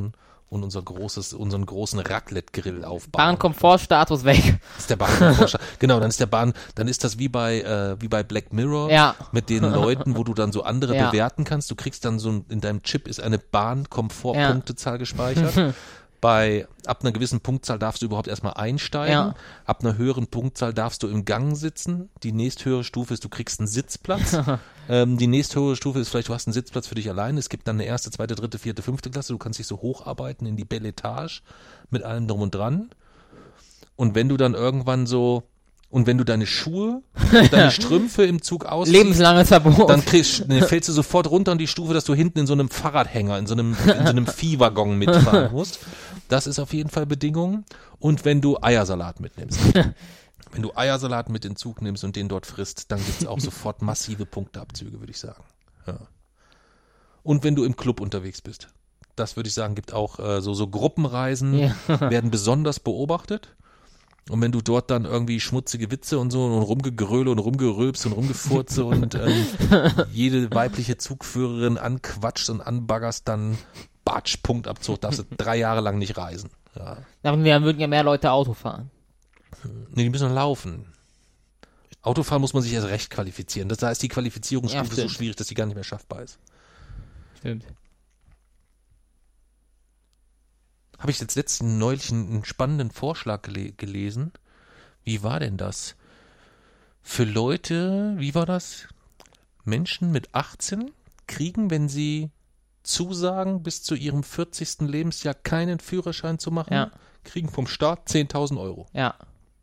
und unser großes, unseren großen Raclette-Grill aufbauen. Bahnkomfortstatus weg. Das ist der Bahnkomfortstatus. Genau, dann ist der Bahn, dann ist das wie bei, äh, wie bei Black Mirror. Ja. Mit den Leuten, wo du dann so andere Ja. bewerten kannst. Du kriegst dann so, ein, in deinem Chip ist eine Bahnkomfortpunktezahl gespeichert. Bei, ab einer gewissen Punktzahl darfst du überhaupt erstmal einsteigen. Ja. Ab einer höheren Punktzahl darfst du im Gang sitzen. Die nächsthöhere Stufe ist, du kriegst einen Sitzplatz. ähm, die nächsthöhere Stufe ist vielleicht, du hast einen Sitzplatz für dich allein. Es gibt dann eine erste, zweite, dritte, vierte, fünfte Klasse. Du kannst dich so hocharbeiten in die Belle Etage mit allem drum und dran. Und wenn du dann irgendwann so, und wenn du deine Schuhe und deine Strümpfe im Zug ausziehst, Lebenslanges Verbot. dann kriegst, ne, fällst du sofort runter an die Stufe, dass du hinten in so einem Fahrradhänger, in so einem, in so einem Viehwaggon mitfahren musst. Das ist auf jeden Fall Bedingung. Und wenn du Eiersalat mitnimmst. Wenn du Eiersalat mit in den Zug nimmst und den dort frisst, dann gibt es auch sofort massive Punkteabzüge, würde ich sagen. Ja. Und wenn du im Club unterwegs bist. Das würde ich sagen, gibt auch äh, so, so Gruppenreisen, Ja. werden besonders beobachtet. Und wenn du dort dann irgendwie schmutzige Witze und so und rumgegröle und rumgerülpst und rumgefurze und ähm, jede weibliche Zugführerin anquatscht und anbaggerst, dann Batsch, Punktabzug, darfst du drei Jahre lang nicht reisen. Ja. Dann würden ja mehr Leute Auto fahren. Nee, die müssen laufen. Autofahren muss man sich erst recht qualifizieren. Das, da ist die Qualifizierungsstufe Ja, so stimmt. schwierig, dass die gar nicht mehr schaffbar ist. Stimmt. Habe ich jetzt letztens neulich einen, einen spannenden Vorschlag gele- gelesen. Wie war denn das? Für Leute, wie war das? Menschen mit achtzehn kriegen, wenn sie zusagen, bis zu ihrem vierzigsten Lebensjahr keinen Führerschein zu machen, Ja. kriegen vom Staat zehntausend Euro. Ja.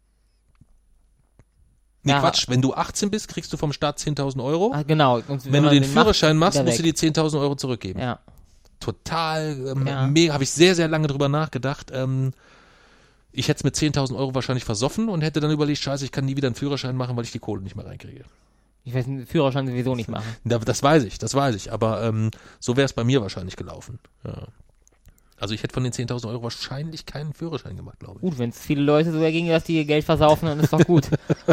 Nee, Ja. Quatsch, wenn du achtzehn bist, kriegst du vom Staat zehntausend Euro. Ah, genau. Und wenn du man den Führerschein macht, machst, wieder musst du weg. die zehntausend Euro zurückgeben. Ja. Total, ähm, Ja. mega, habe ich sehr, sehr lange drüber nachgedacht. Ähm, ich hätte es mit zehntausend Euro wahrscheinlich versoffen und hätte dann überlegt, scheiße, ich kann nie wieder einen Führerschein machen, weil ich die Kohle nicht mehr reinkriege. Ich weiß den Führerschein sowieso nicht machen. Da- Das weiß ich, das weiß ich, aber ähm, so wäre es bei mir wahrscheinlich gelaufen. Ja. Also ich hätte von den zehntausend Euro wahrscheinlich keinen Führerschein gemacht, glaube ich. Gut, wenn es viele Leute so erging, dass die ihr Geld versaufen, dann ist doch gut.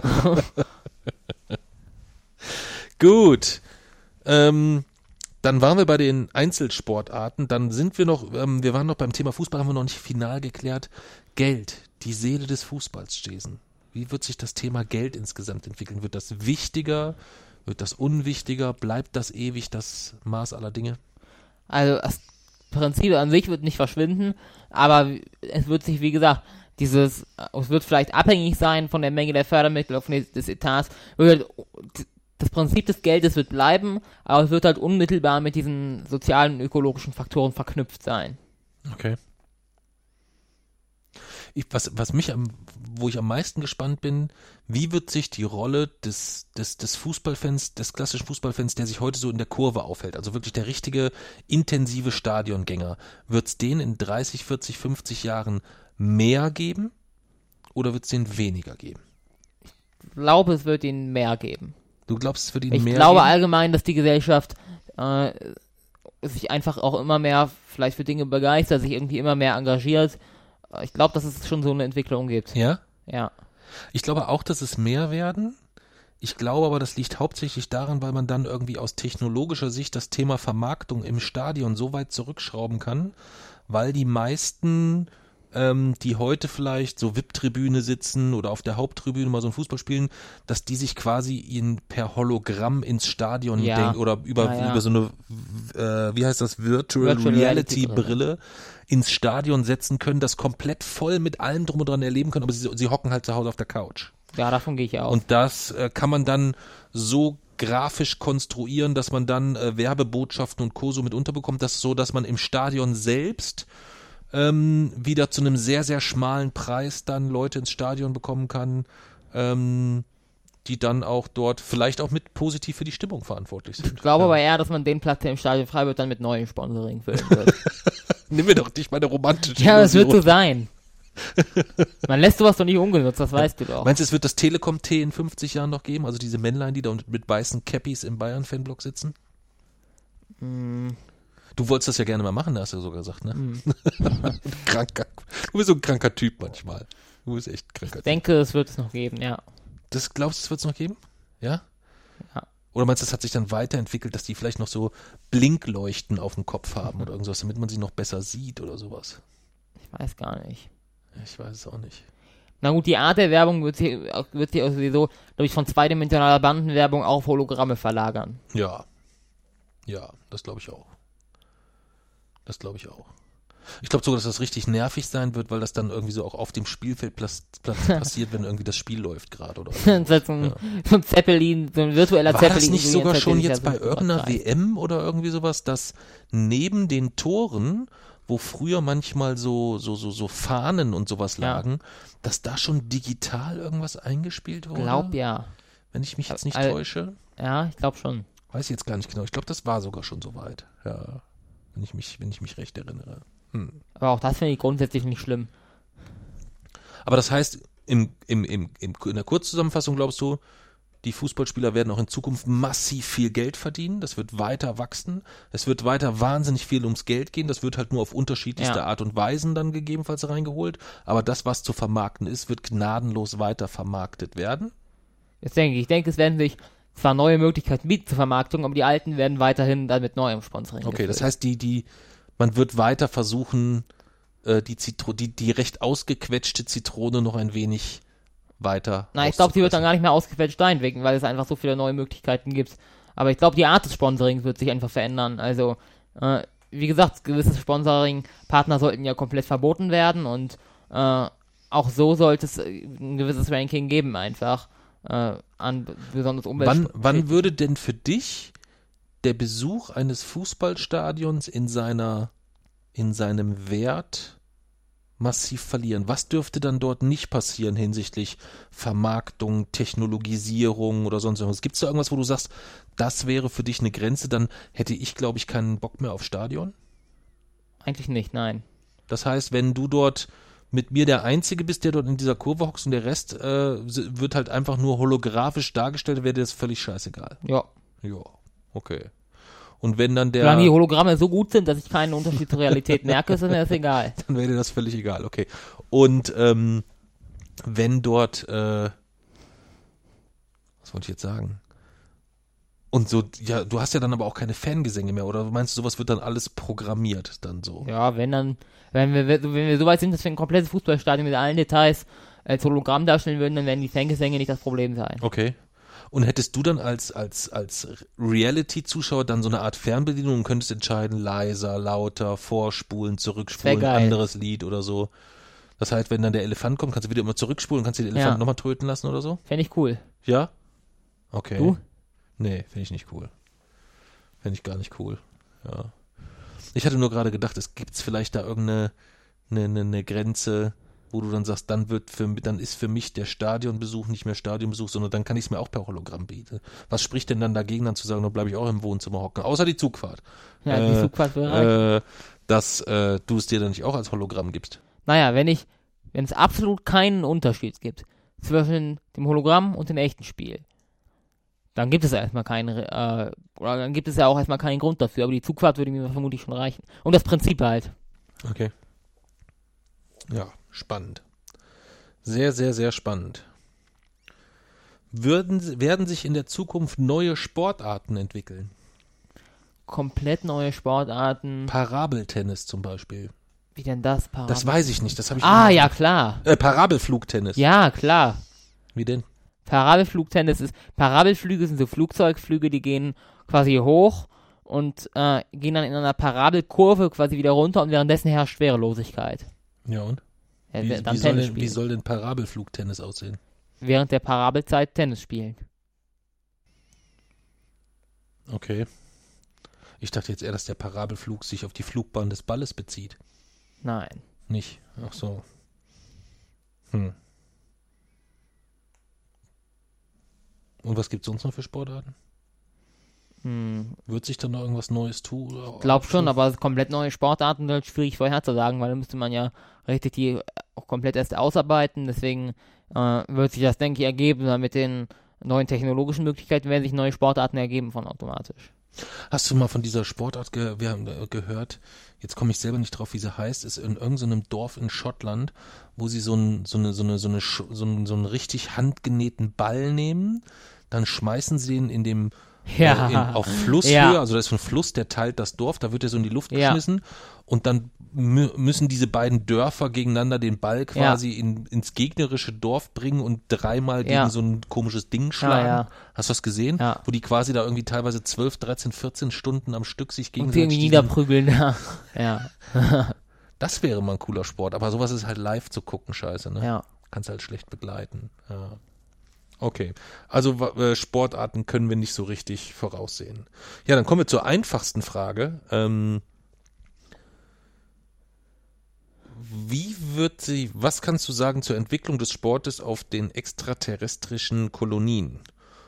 Gut. Ähm, dann waren wir bei den Einzelsportarten. Dann sind wir noch, ähm, wir waren noch beim Thema Fußball, haben wir noch nicht final geklärt. Geld, die Seele des Fußballs, Jason. Wie wird sich das Thema Geld insgesamt entwickeln? Wird das wichtiger? Wird das unwichtiger? Bleibt das ewig das Maß aller Dinge? Also das Prinzip an sich wird nicht verschwinden, aber es wird sich, wie gesagt, dieses, es wird vielleicht abhängig sein von der Menge der Fördermittel, von des, des Etats. Wird halt, das Prinzip des Geldes wird bleiben, aber es wird halt unmittelbar mit diesen sozialen und ökologischen Faktoren verknüpft sein. Okay. Ich, was, was mich am, wo ich am meisten gespannt bin, wie wird sich die Rolle des, des, des Fußballfans, des klassischen Fußballfans, der sich heute so in der Kurve aufhält, also wirklich der richtige, intensive Stadiongänger, wird es den in dreißig, vierzig, fünfzig Jahren mehr geben oder wird es den weniger geben? Ich glaube, es wird ihnen mehr geben. Du glaubst, es wird ihn Ich mehr glaube geben? allgemein, dass die Gesellschaft äh, sich einfach auch immer mehr vielleicht für Dinge begeistert, sich irgendwie immer mehr engagiert. Äh, Ich glaube, dass es schon so eine Entwicklung gibt. Ja? Ja. Ich glaube auch, dass es mehr werden. Ich glaube aber, das liegt hauptsächlich daran, weil man dann irgendwie aus technologischer Sicht das Thema Vermarktung im Stadion so weit zurückschrauben kann, weil die meisten, ähm, die heute vielleicht so V I P-Tribüne sitzen oder auf der Haupttribüne mal so ein Fußball spielen, dass die sich quasi in, per Hologramm ins Stadion Ja. denken oder über, Ja, ja. über so eine, äh, wie heißt das, Virtual, Virtual Reality Reality Brille ins Stadion setzen können, das komplett voll mit allem drum und dran erleben können, aber sie, sie hocken halt zu Hause auf der Couch. Ja, davon gehe ich aus. Und das äh, kann man dann so grafisch konstruieren, dass man dann äh, Werbebotschaften und Co. so mit unterbekommt, dass so, dass man im Stadion selbst ähm, wieder zu einem sehr, sehr schmalen Preis dann Leute ins Stadion bekommen kann, ähm, die dann auch dort vielleicht auch mit positiv für die Stimmung verantwortlich sind. Ich glaube ja. aber eher, dass man den Platz, der im Stadion frei wird, dann mit neuem Sponsoring füllen wird. Nimm mir doch nicht meine romantische Ja, es wird so Illusion. sein. Man lässt sowas doch nicht ungenutzt, das weißt du doch. Meinst du, es wird das Telekom-T in fünfzig Jahren noch geben? Also diese Männlein, die da mit weißen Cappies im Bayern-Fanblock sitzen? Mm, Du wolltest das ja gerne mal machen, hast du sogar gesagt, ne? mm. Kranker. Du bist so ein kranker Typ manchmal. Du bist echt ein kranker Ich denke, es wird es noch geben, ja. Typ. Das glaubst du, es wird es noch geben? Ja? Ja. Oder meinst du, das hat sich dann weiterentwickelt, dass die vielleicht noch so Blinkleuchten auf dem Kopf haben oder irgendwas, damit man sie noch besser sieht oder sowas? Ich weiß gar nicht. Ich weiß es auch nicht. Na gut, die Art der Werbung wird sich, wird sich auch sowieso, glaube ich, von zweidimensionaler Bandenwerbung auf Hologramme verlagern. Ja. Ja, das glaube ich auch. Das glaube ich auch. Ich glaube sogar, dass das richtig nervig sein wird, weil das dann irgendwie so auch auf dem Spielfeld Platz, Platz passiert, wenn irgendwie das Spiel läuft gerade oder so. Das ist so ein, Ja. so ein Zeppelin, so ein virtueller War Zeppelin. das nicht wie ein sogar schon Zeppelin, jetzt der bei so irgendeiner kreist. W M oder irgendwie sowas, dass neben den Toren, wo früher manchmal so so so so Fahnen und sowas Ja. lagen, dass da schon digital irgendwas eingespielt wurde? Glaub ja. Wenn ich mich jetzt nicht Al- täusche. Ja, ich glaube schon. Weiß ich jetzt gar nicht genau. Ich glaube, das war sogar schon so weit. Ja. Wenn ich mich, wenn ich mich recht erinnere. Hm. Aber auch das finde ich grundsätzlich nicht schlimm. Aber das heißt, im, im, im, im, in der Kurzzusammenfassung glaubst du, die Fußballspieler werden auch in Zukunft massiv viel Geld verdienen. Das wird weiter wachsen. Es wird weiter wahnsinnig viel ums Geld gehen. Das wird halt nur auf unterschiedlichste Ja. Art und Weisen dann gegebenenfalls reingeholt. Aber das, was zu vermarkten ist, wird gnadenlos weiter vermarktet werden. Jetzt denke ich, ich denke, es werden sich zwar neue Möglichkeiten bieten zur Vermarktung, aber die alten werden weiterhin dann mit neuem Sponsoring Okay, das gefüllt. heißt, die, die, man wird weiter versuchen, äh, die, Zitro die, die recht ausgequetschte Zitrone noch ein wenig weiter. Nein, ich glaube, sie wird dann auszupressen. gar nicht mehr ausgequetscht einwirken, weil es einfach so viele neue Möglichkeiten gibt. Aber ich glaube, die Art des Sponsorings wird sich einfach verändern. Also, äh, wie gesagt, gewisse Sponsoring-Partner sollten ja komplett verboten werden und äh, auch so sollte es äh, ein gewisses Ranking geben einfach äh, an besonders Umwelt. Wann, wann würde denn für dich der Besuch eines Fußballstadions in seiner, in seinem Wert massiv verlieren? Was dürfte dann dort nicht passieren hinsichtlich Vermarktung, Technologisierung oder sonst irgendwas? Gibt es da irgendwas, wo du sagst, das wäre für dich eine Grenze? Dann hätte ich, glaube ich, keinen Bock mehr auf Stadion. Eigentlich nicht, nein. Das heißt, wenn du dort mit mir der Einzige bist, der dort in dieser Kurve hockst und der Rest äh, wird halt einfach nur holographisch dargestellt, wäre dir das völlig scheißegal. Ja. Ja, okay. Und wenn dann der... Solange die Hologramme so gut sind, dass ich keinen Unterschied zur Realität merke, ist mir das egal. Dann wäre dir das völlig egal, okay. Und ähm, wenn dort, äh, was wollte ich jetzt sagen? Und so, ja, du hast ja dann aber auch keine Fangesänge mehr, oder meinst du, sowas wird dann alles programmiert dann so? Ja, wenn dann, wenn wir, wenn wir so weit sind, dass wir ein komplettes Fußballstadion mit allen Details als Hologramm darstellen würden, dann werden die Fangesänge nicht das Problem sein. Okay. Und hättest du dann als, als, als Reality-Zuschauer dann so eine Art Fernbedienung und könntest entscheiden, leiser, lauter, vorspulen, zurückspulen, Wär geil. anderes Lied oder so? Das heißt, wenn dann der Elefant kommt, kannst du wieder immer zurückspulen, kannst du den Elefant Ja. nochmal töten lassen oder so? Fände ich cool. Ja? Okay. Du? Nee, finde ich nicht cool. Finde ich gar nicht cool. Ja. Ich hatte nur gerade gedacht, es gibt vielleicht da irgendeine eine, eine, eine Grenze, wo du dann sagst, dann wird für dann ist für mich der Stadionbesuch nicht mehr Stadionbesuch, sondern dann kann ich es mir auch per Hologramm bieten. Was spricht denn dann dagegen, dann zu sagen, dann bleibe ich auch im Wohnzimmer hocken, außer die Zugfahrt. Ja, Äh, die Zugfahrt wäre reich. Äh, dass äh, du es dir dann nicht auch als Hologramm gibst. Naja, wenn ich, wenn es absolut keinen Unterschied gibt zwischen dem Hologramm und dem echten Spiel, dann gibt es ja erstmal keinen, äh, oder dann gibt es ja auch erstmal keinen Grund dafür, aber die Zugfahrt würde mir vermutlich schon reichen. Und das Prinzip halt. Okay. Ja, spannend. Sehr, sehr, sehr spannend. Würden, werden sich in der Zukunft neue Sportarten entwickeln? Komplett neue Sportarten. Parabeltennis zum Beispiel. Wie denn das? Parabel? Das weiß ich nicht, das habe ich Ah, nicht- ja, klar. Äh, Parabelflugtennis. Ja, klar. Wie denn? Parabelflugtennis ist, Parabelflüge sind so Flugzeugflüge, die gehen quasi hoch und äh, gehen dann in einer Parabelkurve quasi wieder runter und währenddessen herrscht Schwerelosigkeit. Ja und? Ja, Wie, dann wie, soll Tennis denn, wie spielen. soll denn Parabelflugtennis aussehen? Während der Parabelzeit Tennis spielen. Okay. Ich dachte jetzt eher, dass der Parabelflug sich auf die Flugbahn des Balles bezieht. Nein. Nicht? Ach so. Hm. Und was gibt es sonst noch für Sportarten? Hm, Wird sich dann noch irgendwas Neues tun? Oder glaub schon, aber komplett neue Sportarten sind halt schwierig vorherzusagen, weil dann müsste man ja richtig die auch komplett erst ausarbeiten. Deswegen äh, wird sich das, denke ich, ergeben. Dann mit den neuen technologischen Möglichkeiten werden sich neue Sportarten ergeben von automatisch. Hast du mal von dieser Sportart ge wir haben, äh, gehört? Jetzt komme ich selber nicht drauf, wie sie heißt. Ist in irgendeinem Dorf in Schottland, wo sie so, ein, so, eine, so, eine, so, eine, Sch- so, einen, so einen richtig handgenähten Ball nehmen, dann schmeißen sie ihn in dem Ja. äh, in, auf Flusshöhe, Ja. also da ist ein Fluss, der teilt das Dorf, da wird er so in die Luft Ja. geschmissen und dann mü- müssen diese beiden Dörfer gegeneinander den Ball quasi in, ins gegnerische Dorf bringen und dreimal gegen Ja. so ein komisches Ding schlagen. Ja, ja. Hast du das gesehen? Ja. Wo die quasi da irgendwie teilweise zwölf, dreizehn, vierzehn Stunden am Stück sich Und gegenseitig irgendwie diesen- niederprügeln. Ja. Ja. Das wäre mal ein cooler Sport, aber sowas ist halt live zu gucken, scheiße, ne? Ja. Kannst halt schlecht begleiten. Ja. Okay, also äh, Sportarten können wir nicht so richtig voraussehen. Ja, dann kommen wir zur einfachsten Frage. Ähm, wie wird sie, was kannst du sagen zur Entwicklung des Sportes auf den extraterrestrischen Kolonien?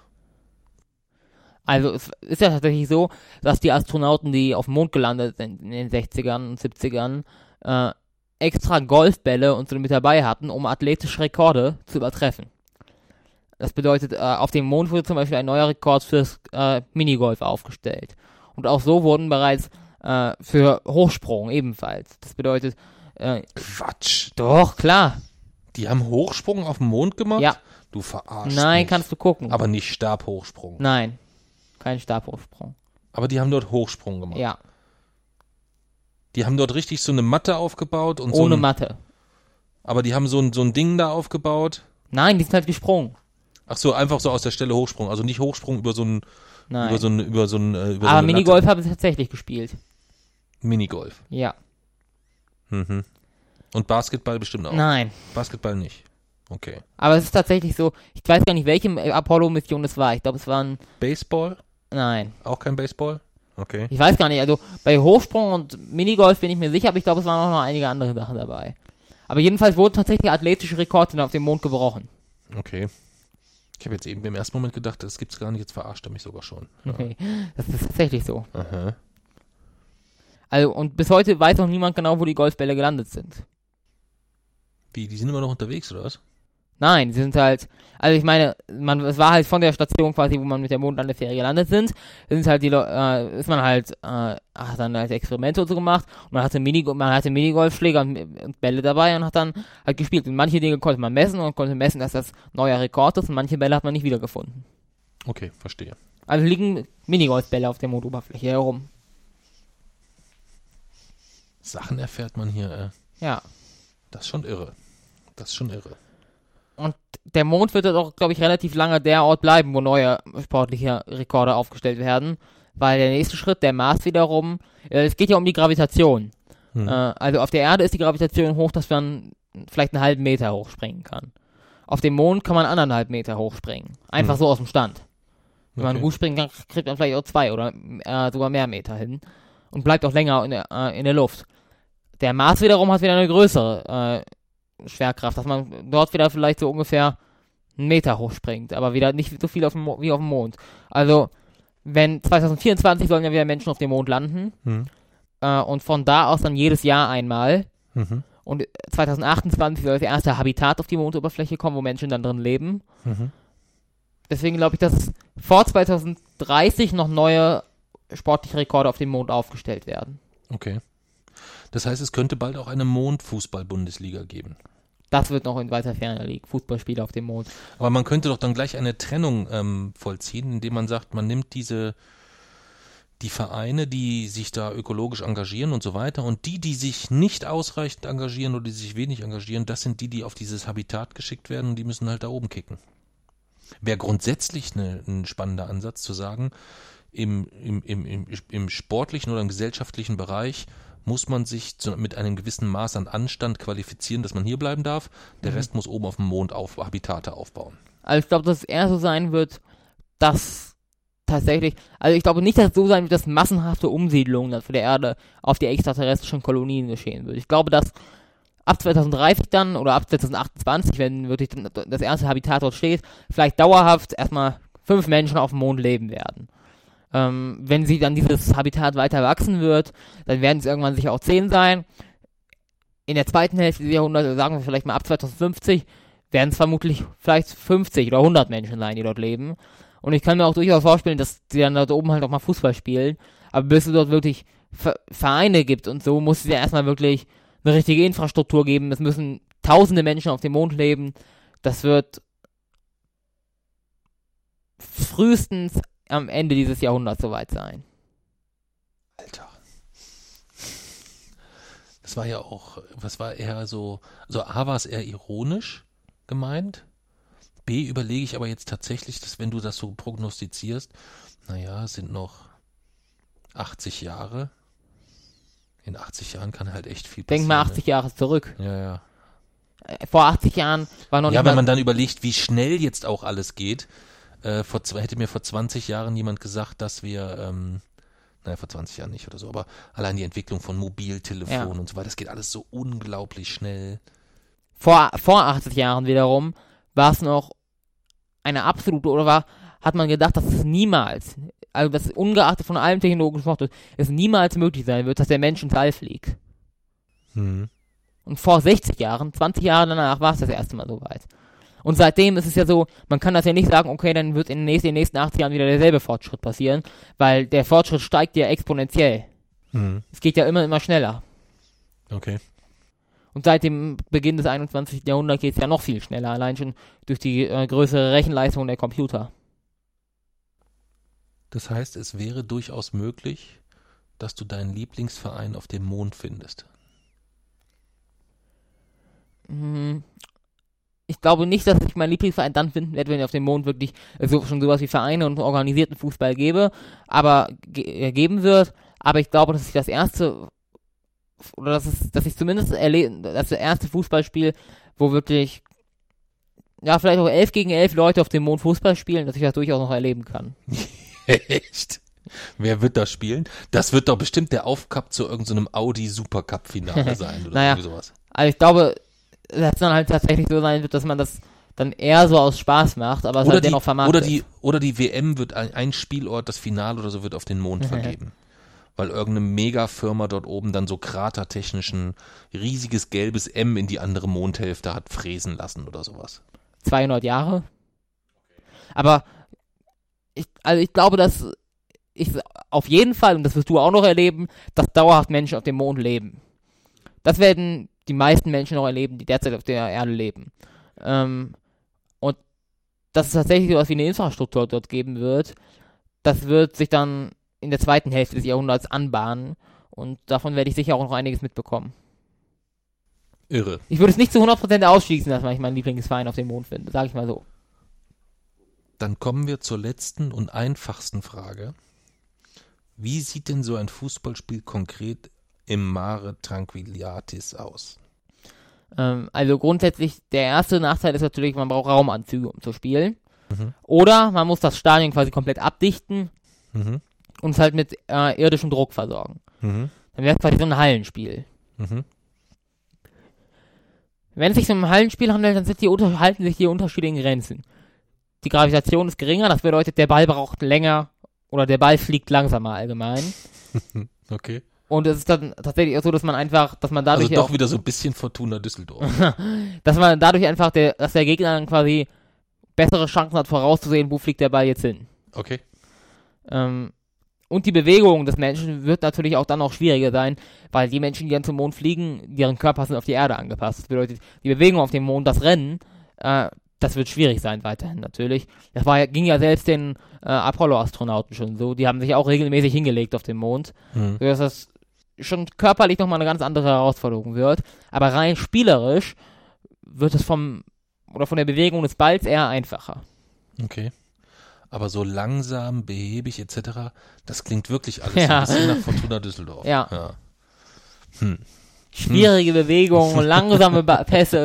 Also es ist ja tatsächlich so, dass die Astronauten, die auf dem Mond gelandet sind in den sechzigern und siebzigern, äh, extra Golfbälle und so mit dabei hatten, um athletische Rekorde zu übertreffen. Das bedeutet, äh, auf dem Mond wurde zum Beispiel ein neuer Rekord fürs äh, Minigolf aufgestellt. Und auch so wurden bereits äh, für Hochsprung ebenfalls. Das bedeutet, äh, Quatsch. doch, klar. Die haben Hochsprung auf dem Mond gemacht? Ja. Du verarschst Nein, mich. kannst du gucken. Aber nicht Stabhochsprung. Nein, kein Stabhochsprung. Aber die haben dort Hochsprung gemacht. Ja, Die haben dort richtig so eine Matte aufgebaut und so ohne ein, Matte. aber die haben so ein, so ein Ding da aufgebaut. Nein, die sind halt gesprungen. Ach so, einfach so aus der Stelle Hochsprung, also nicht Hochsprung über so ein Nein. über so ein über so ein äh, über so Aber eine Minigolf haben sie tatsächlich gespielt. Latte. Minigolf. Ja. Mhm. Und Basketball bestimmt auch. Nein. Basketball nicht. Okay. Aber es ist tatsächlich so, ich weiß gar nicht, welche Apollo-Mission es war. Ich glaube, es waren, Baseball? nein. Auch kein Baseball? Okay. Ich weiß gar nicht, also bei Hochsprung und Minigolf bin ich mir sicher, aber ich glaube, es waren auch noch einige andere Sachen dabei. Aber jedenfalls wurden tatsächlich athletische Rekorde auf dem Mond gebrochen. Okay. Ich habe jetzt eben im ersten Moment gedacht, das gibt's gar nicht, jetzt verarscht er mich sogar schon. Ja. Okay. Das ist tatsächlich so. Aha. Also, und bis heute weiß noch niemand genau, wo die Golfbälle gelandet sind. Wie, die sind immer noch unterwegs, oder was? Nein, sie sind halt, also ich meine, man, es war halt von der Station quasi, wo man mit der Mondlandefähre gelandet sind, sind halt die, Le- äh, ist man halt, äh, hat dann halt Experimente und so gemacht und man hatte Mini, man hatte Minigolfschläger und, und Bälle dabei und hat dann halt gespielt. Und manche Dinge konnte man messen und konnte messen, dass das neuer Rekord ist und manche Bälle hat man nicht wiedergefunden. Okay, verstehe. Also liegen Minigolfbälle auf der Mondoberfläche herum. Sachen erfährt man hier, äh, Ja. das ist schon irre. Das ist schon irre. Und der Mond wird auch, glaube ich, relativ lange der Ort bleiben, wo neue sportliche Rekorde aufgestellt werden. Weil der nächste Schritt, der Mars wiederum, äh, es geht ja um die Gravitation. Hm. Äh, also auf der Erde ist die Gravitation hoch, dass man vielleicht einen halben Meter hochspringen kann. Auf dem Mond kann man anderthalb Meter hochspringen. Einfach Hm. so aus dem Stand. Wenn man Okay. gut springen kann, kriegt man vielleicht auch zwei oder äh, sogar mehr Meter hin. Und bleibt auch länger in der, äh, in der Luft. Der Mars wiederum hat wieder eine größere äh, Schwerkraft, dass man dort wieder vielleicht so ungefähr einen Meter hochspringt, aber wieder nicht so viel auf dem Mo- wie auf dem Mond. Also, wenn zwanzig vierundzwanzig sollen ja wieder Menschen auf dem Mond landen Hm. äh, und von da aus dann jedes Jahr einmal. Mhm. Und zwanzig achtundzwanzig soll das erste Habitat auf die Mondoberfläche kommen, wo Menschen dann drin leben. Mhm. Deswegen glaube ich, dass vor zwanzig dreißig noch neue sportliche Rekorde auf dem Mond aufgestellt werden. Okay. Das heißt, es könnte bald auch eine Mondfußball-Bundesliga geben. Das wird noch in weiter Ferne liegen. Fußballspiele auf dem Mond. Aber man könnte doch dann gleich eine Trennung ähm, vollziehen, indem man sagt, man nimmt diese die Vereine, die sich da ökologisch engagieren und so weiter, und die, die sich nicht ausreichend engagieren oder die sich wenig engagieren, das sind die, die auf dieses Habitat geschickt werden und die müssen halt da oben kicken. Wäre grundsätzlich eine, ein spannender Ansatz zu sagen, im, im, im, im, im sportlichen oder im gesellschaftlichen Bereich muss man sich zu, mit einem gewissen Maß an Anstand qualifizieren, dass man hier bleiben darf. Der Mhm. Rest muss oben auf dem Mond auf Habitate aufbauen. Also ich glaube, dass es eher so sein wird, dass tatsächlich, also ich glaube nicht, dass es so sein wird, dass massenhafte Umsiedlungen dann von der Erde auf die extraterrestrischen Kolonien geschehen wird. Ich glaube, dass ab zwanzig dreißig dann oder ab zwanzig achtundzwanzig, wenn wirklich das erste Habitat dort steht, vielleicht dauerhaft erstmal fünf Menschen auf dem Mond leben werden. Ähm, wenn sie dann dieses Habitat weiter wachsen wird, dann werden es irgendwann sicher auch zehn sein. In der zweiten Hälfte des Jahrhunderts, sagen wir vielleicht mal ab zwanzig fünfzig, werden es vermutlich vielleicht fünfzig oder hundert Menschen sein, die dort leben. Und ich kann mir auch durchaus vorstellen, dass die dann dort oben halt auch mal Fußball spielen. Aber bis es dort wirklich Ver- Vereine gibt und so, muss es ja erstmal wirklich eine richtige Infrastruktur geben. Es müssen tausende Menschen auf dem Mond leben. Das wird frühestens am Ende dieses Jahrhunderts soweit sein. Alter. Das war ja auch, was war eher so, also A war es eher ironisch gemeint, B überlege ich aber jetzt tatsächlich, dass wenn du das so prognostizierst, naja, es sind noch achtzig Jahre, in achtzig Jahren kann halt echt viel passieren. Denk mal achtzig ne? Jahre zurück. Ja, ja. Vor achtzig Jahren war noch nicht Ja, mal... wenn man dann überlegt, wie schnell jetzt auch alles geht, äh, vor, hätte mir vor zwanzig Jahren jemand gesagt, dass wir, ähm, naja, vor zwanzig Jahren nicht oder so, aber allein die Entwicklung von Mobiltelefonen Ja. und so weiter, das geht alles so unglaublich schnell. Vor, vor achtzig Jahren wiederum war es noch eine absolute, oder war, hat man gedacht, dass es niemals, also dass ungeachtet von allem technologischen Fortschritt, es niemals möglich sein wird, dass der Mensch ins All fliegt. Hm. Und vor sechzig Jahren, zwanzig Jahre danach, war es das erste Mal soweit. Und seitdem ist es ja so, man kann das ja nicht sagen, okay, dann wird in den nächsten, in den nächsten achtzig Jahren wieder derselbe Fortschritt passieren, weil der Fortschritt steigt ja exponentiell. Hm. Es geht ja immer, immer schneller. Okay. Und seit dem Beginn des einundzwanzigsten Jahrhunderts geht es ja noch viel schneller, allein schon durch die äh, größere Rechenleistung der Computer. Das heißt, es wäre durchaus möglich, dass du deinen Lieblingsverein auf dem Mond findest. Hm, Ich glaube nicht, dass ich meinen Lieblingsverein dann finden werde, wenn ich auf dem Mond wirklich äh, so, schon sowas wie Vereine und organisierten Fußball gebe, aber ge äh, geben wird. Aber ich glaube, dass ich das erste, oder dass, es, dass ich zumindest erlebe, das erste Fußballspiel, wo wirklich, ja, vielleicht auch elf gegen elf Leute auf dem Mond Fußball spielen, dass ich das durchaus noch erleben kann. Echt? Wer wird das spielen? Das wird doch bestimmt der Aufcup zu irgendeinem Audi Supercup Finale sein oder Naja. irgendwie sowas. Also ich glaube, dass es dann halt tatsächlich so sein wird, dass man das dann eher so aus Spaß macht, aber es Oder halt die, dennoch vermarktet. oder die, oder die W M wird ein, ein Spielort, das Finale oder so wird auf den Mond vergeben. Weil irgendeine Megafirma dort oben dann so kratertechnischen riesiges gelbes M in die andere Mondhälfte hat fräsen lassen oder sowas. zweihundert Jahre. Aber ich, also ich glaube, dass ich auf jeden Fall, und das wirst du auch noch erleben, dass dauerhaft Menschen auf dem Mond leben. Das werden die meisten Menschen noch erleben, die derzeit auf der Erde leben. Ähm, und dass es tatsächlich sowas wie eine Infrastruktur dort geben wird, das wird sich dann in der zweiten Hälfte des Jahrhunderts anbahnen. Und davon werde ich sicher auch noch einiges mitbekommen. Irre. Ich würde es nicht zu hundert Prozent ausschließen, dass ich meinen Lieblingsverein auf dem Mond finde, sage ich mal so. Dann kommen wir zur letzten und einfachsten Frage. Wie sieht denn so ein Fußballspiel konkret im Mare Tranquiliatis aus? Ähm, also grundsätzlich, der erste Nachteil ist natürlich, man braucht Raumanzüge, um zu spielen. Mhm. Oder man muss das Stadion quasi komplett abdichten Mhm. und es halt mit äh, irdischem Druck versorgen. Mhm. Dann wäre es quasi so ein Hallenspiel. Mhm. Wenn es sich um ein Hallenspiel handelt, dann sind die unter- halten sich die Unterschiede in Grenzen. Die Gravitation ist geringer, das bedeutet, der Ball braucht länger oder der Ball fliegt langsamer allgemein. Okay. Und es ist dann tatsächlich auch so, dass man einfach, dass man dadurch Also doch auch, wieder so ein bisschen Fortuna Düsseldorf. dass man dadurch einfach, der, dass der Gegner dann quasi bessere Chancen hat vorauszusehen, wo fliegt der Ball jetzt hin. Okay. Ähm, und die Bewegung des Menschen wird natürlich auch dann noch schwieriger sein, weil die Menschen, die dann zum Mond fliegen, deren Körper sind auf die Erde angepasst. Das bedeutet, die Bewegung auf dem Mond, das Rennen, äh, das wird schwierig sein weiterhin natürlich. Das war, ging ja selbst den äh, Apollo-Astronauten schon so. Die haben sich auch regelmäßig hingelegt auf dem Mond, Mhm. sodass das schon körperlich nochmal eine ganz andere Herausforderung wird. Aber rein spielerisch wird es vom, oder von der Bewegung des Balls eher einfacher. Okay. Aber so langsam, behäbig et cetera, das klingt wirklich alles Ja. ein bisschen nach Fortuna Düsseldorf. Ja. ja. Hm. Schwierige Bewegungen, langsame ba- Pässe.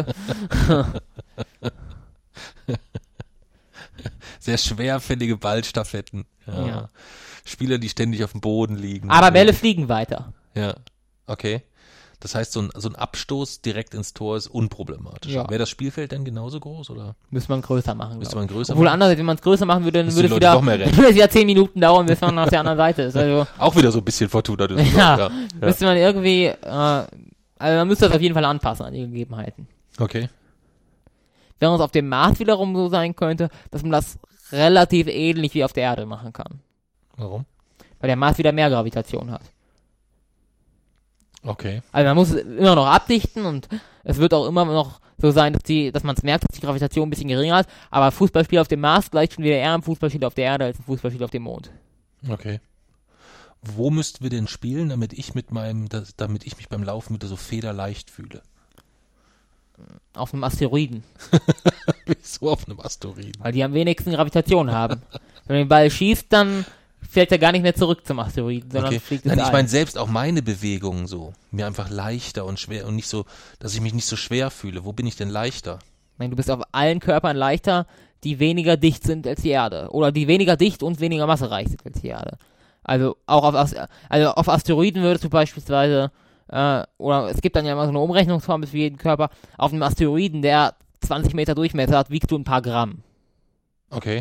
Sehr schwerfällige Ballstaffetten. Ja. Ja. Spieler, die ständig auf dem Boden liegen. Aber Bälle fliegen weiter. Ja, okay. Das heißt, so ein, so ein Abstoß direkt ins Tor ist unproblematisch. Ja. Wäre das Spielfeld denn genauso groß? Oder Müsste man größer machen. müsste glaub man ich. größer Obwohl machen? andererseits, wenn man es größer machen würde, dann Müssen würde die es Leute wieder, doch mehr rennen. würde es wieder zehn Minuten dauern, bis man auf der anderen Seite ist. Also Auch wieder so ein bisschen Fortuna Düsseldorf. Ja. ja. müsste man irgendwie, äh, also man müsste das auf jeden Fall anpassen an die Gegebenheiten. Okay. Während es auf dem Mars wiederum so sein könnte, dass man das relativ ähnlich wie auf der Erde machen kann. Warum? Weil der Mars wieder mehr Gravitation hat. Okay. Also man muss immer noch abdichten und es wird auch immer noch so sein, dass die, dass man es merkt, dass die Gravitation ein bisschen geringer ist, aber Fußballspiel auf dem Mars gleicht schon wieder eher einem Fußballspiel auf der Erde als ein Fußballspiel auf dem Mond. Okay. Wo müssten wir denn spielen, damit ich mit meinem, das, damit ich mich beim Laufen wieder so federleicht fühle? Auf einem Asteroiden. Wieso auf einem Asteroiden? Weil die am wenigsten Gravitation haben. Wenn du den Ball schießt, dann fällt er gar nicht mehr zurück zum Asteroiden, sondern Okay. fliegt ins Nein, ich All. meine selbst auch meine Bewegungen so. Mir einfach leichter und schwer und nicht so, dass ich mich nicht so schwer fühle. Wo bin ich denn leichter? Ich meine, du bist auf allen Körpern leichter, die weniger dicht sind als die Erde. Oder die weniger dicht und weniger massereich sind als die Erde. Also auch auf, Ast- also auf Asteroiden würdest du beispielsweise, äh, oder es gibt dann ja immer so eine Umrechnungsformel für jeden Körper, auf einem Asteroiden, der zwanzig Meter Durchmesser hat, wiegst du ein paar Gramm. Okay.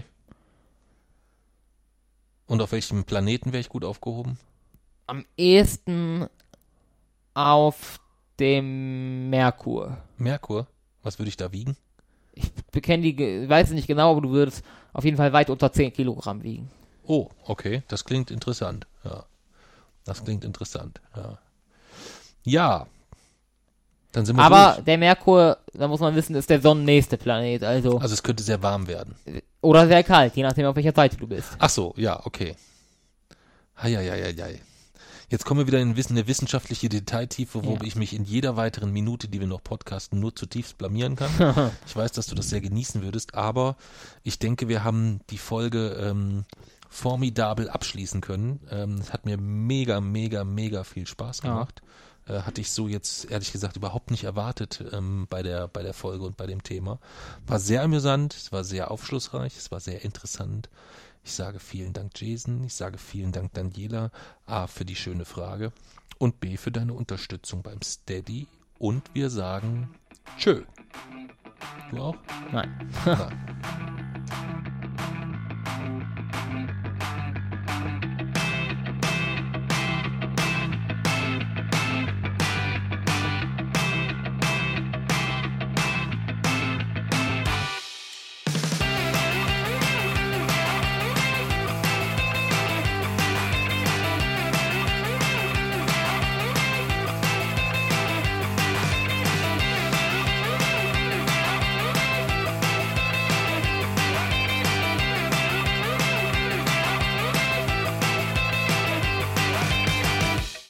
Und auf welchem Planeten wäre ich gut aufgehoben? Am ehesten auf dem Merkur. Merkur? Was würde ich da wiegen? Ich bekenne die, ge- weiß es nicht genau, aber du würdest auf jeden Fall weit unter zehn Kilogramm wiegen. Oh, okay. Das klingt interessant. Ja. Das klingt interessant. Ja. Ja. Dann sind wir Aber durch. der Merkur, da muss man wissen, ist der sonnennächste Planet, also Also es könnte sehr warm werden. oder sehr kalt, je nachdem auf welcher Seite du bist. Ach so, ja, okay. Heieieiei. Jetzt kommen wir wieder in eine wissenschaftliche Detailtiefe, wo Ja. ich mich in jeder weiteren Minute, die wir noch podcasten, nur zutiefst blamieren kann. Ich weiß, dass du das sehr genießen würdest, aber ich denke, wir haben die Folge ähm, formidabel abschließen können. Ähm, es hat mir mega, mega, mega viel Spaß Ja. gemacht. Äh, hatte ich so jetzt ehrlich gesagt überhaupt nicht erwartet ähm, bei der bei der Folge und bei dem Thema. War sehr amüsant, es war sehr aufschlussreich, es war sehr interessant. Ich sage vielen Dank, Jason. Ich sage vielen Dank, Daniela. A, für die schöne Frage und B, für deine Unterstützung beim Steady. Und wir sagen Tschö. Du auch? Nein. Nein.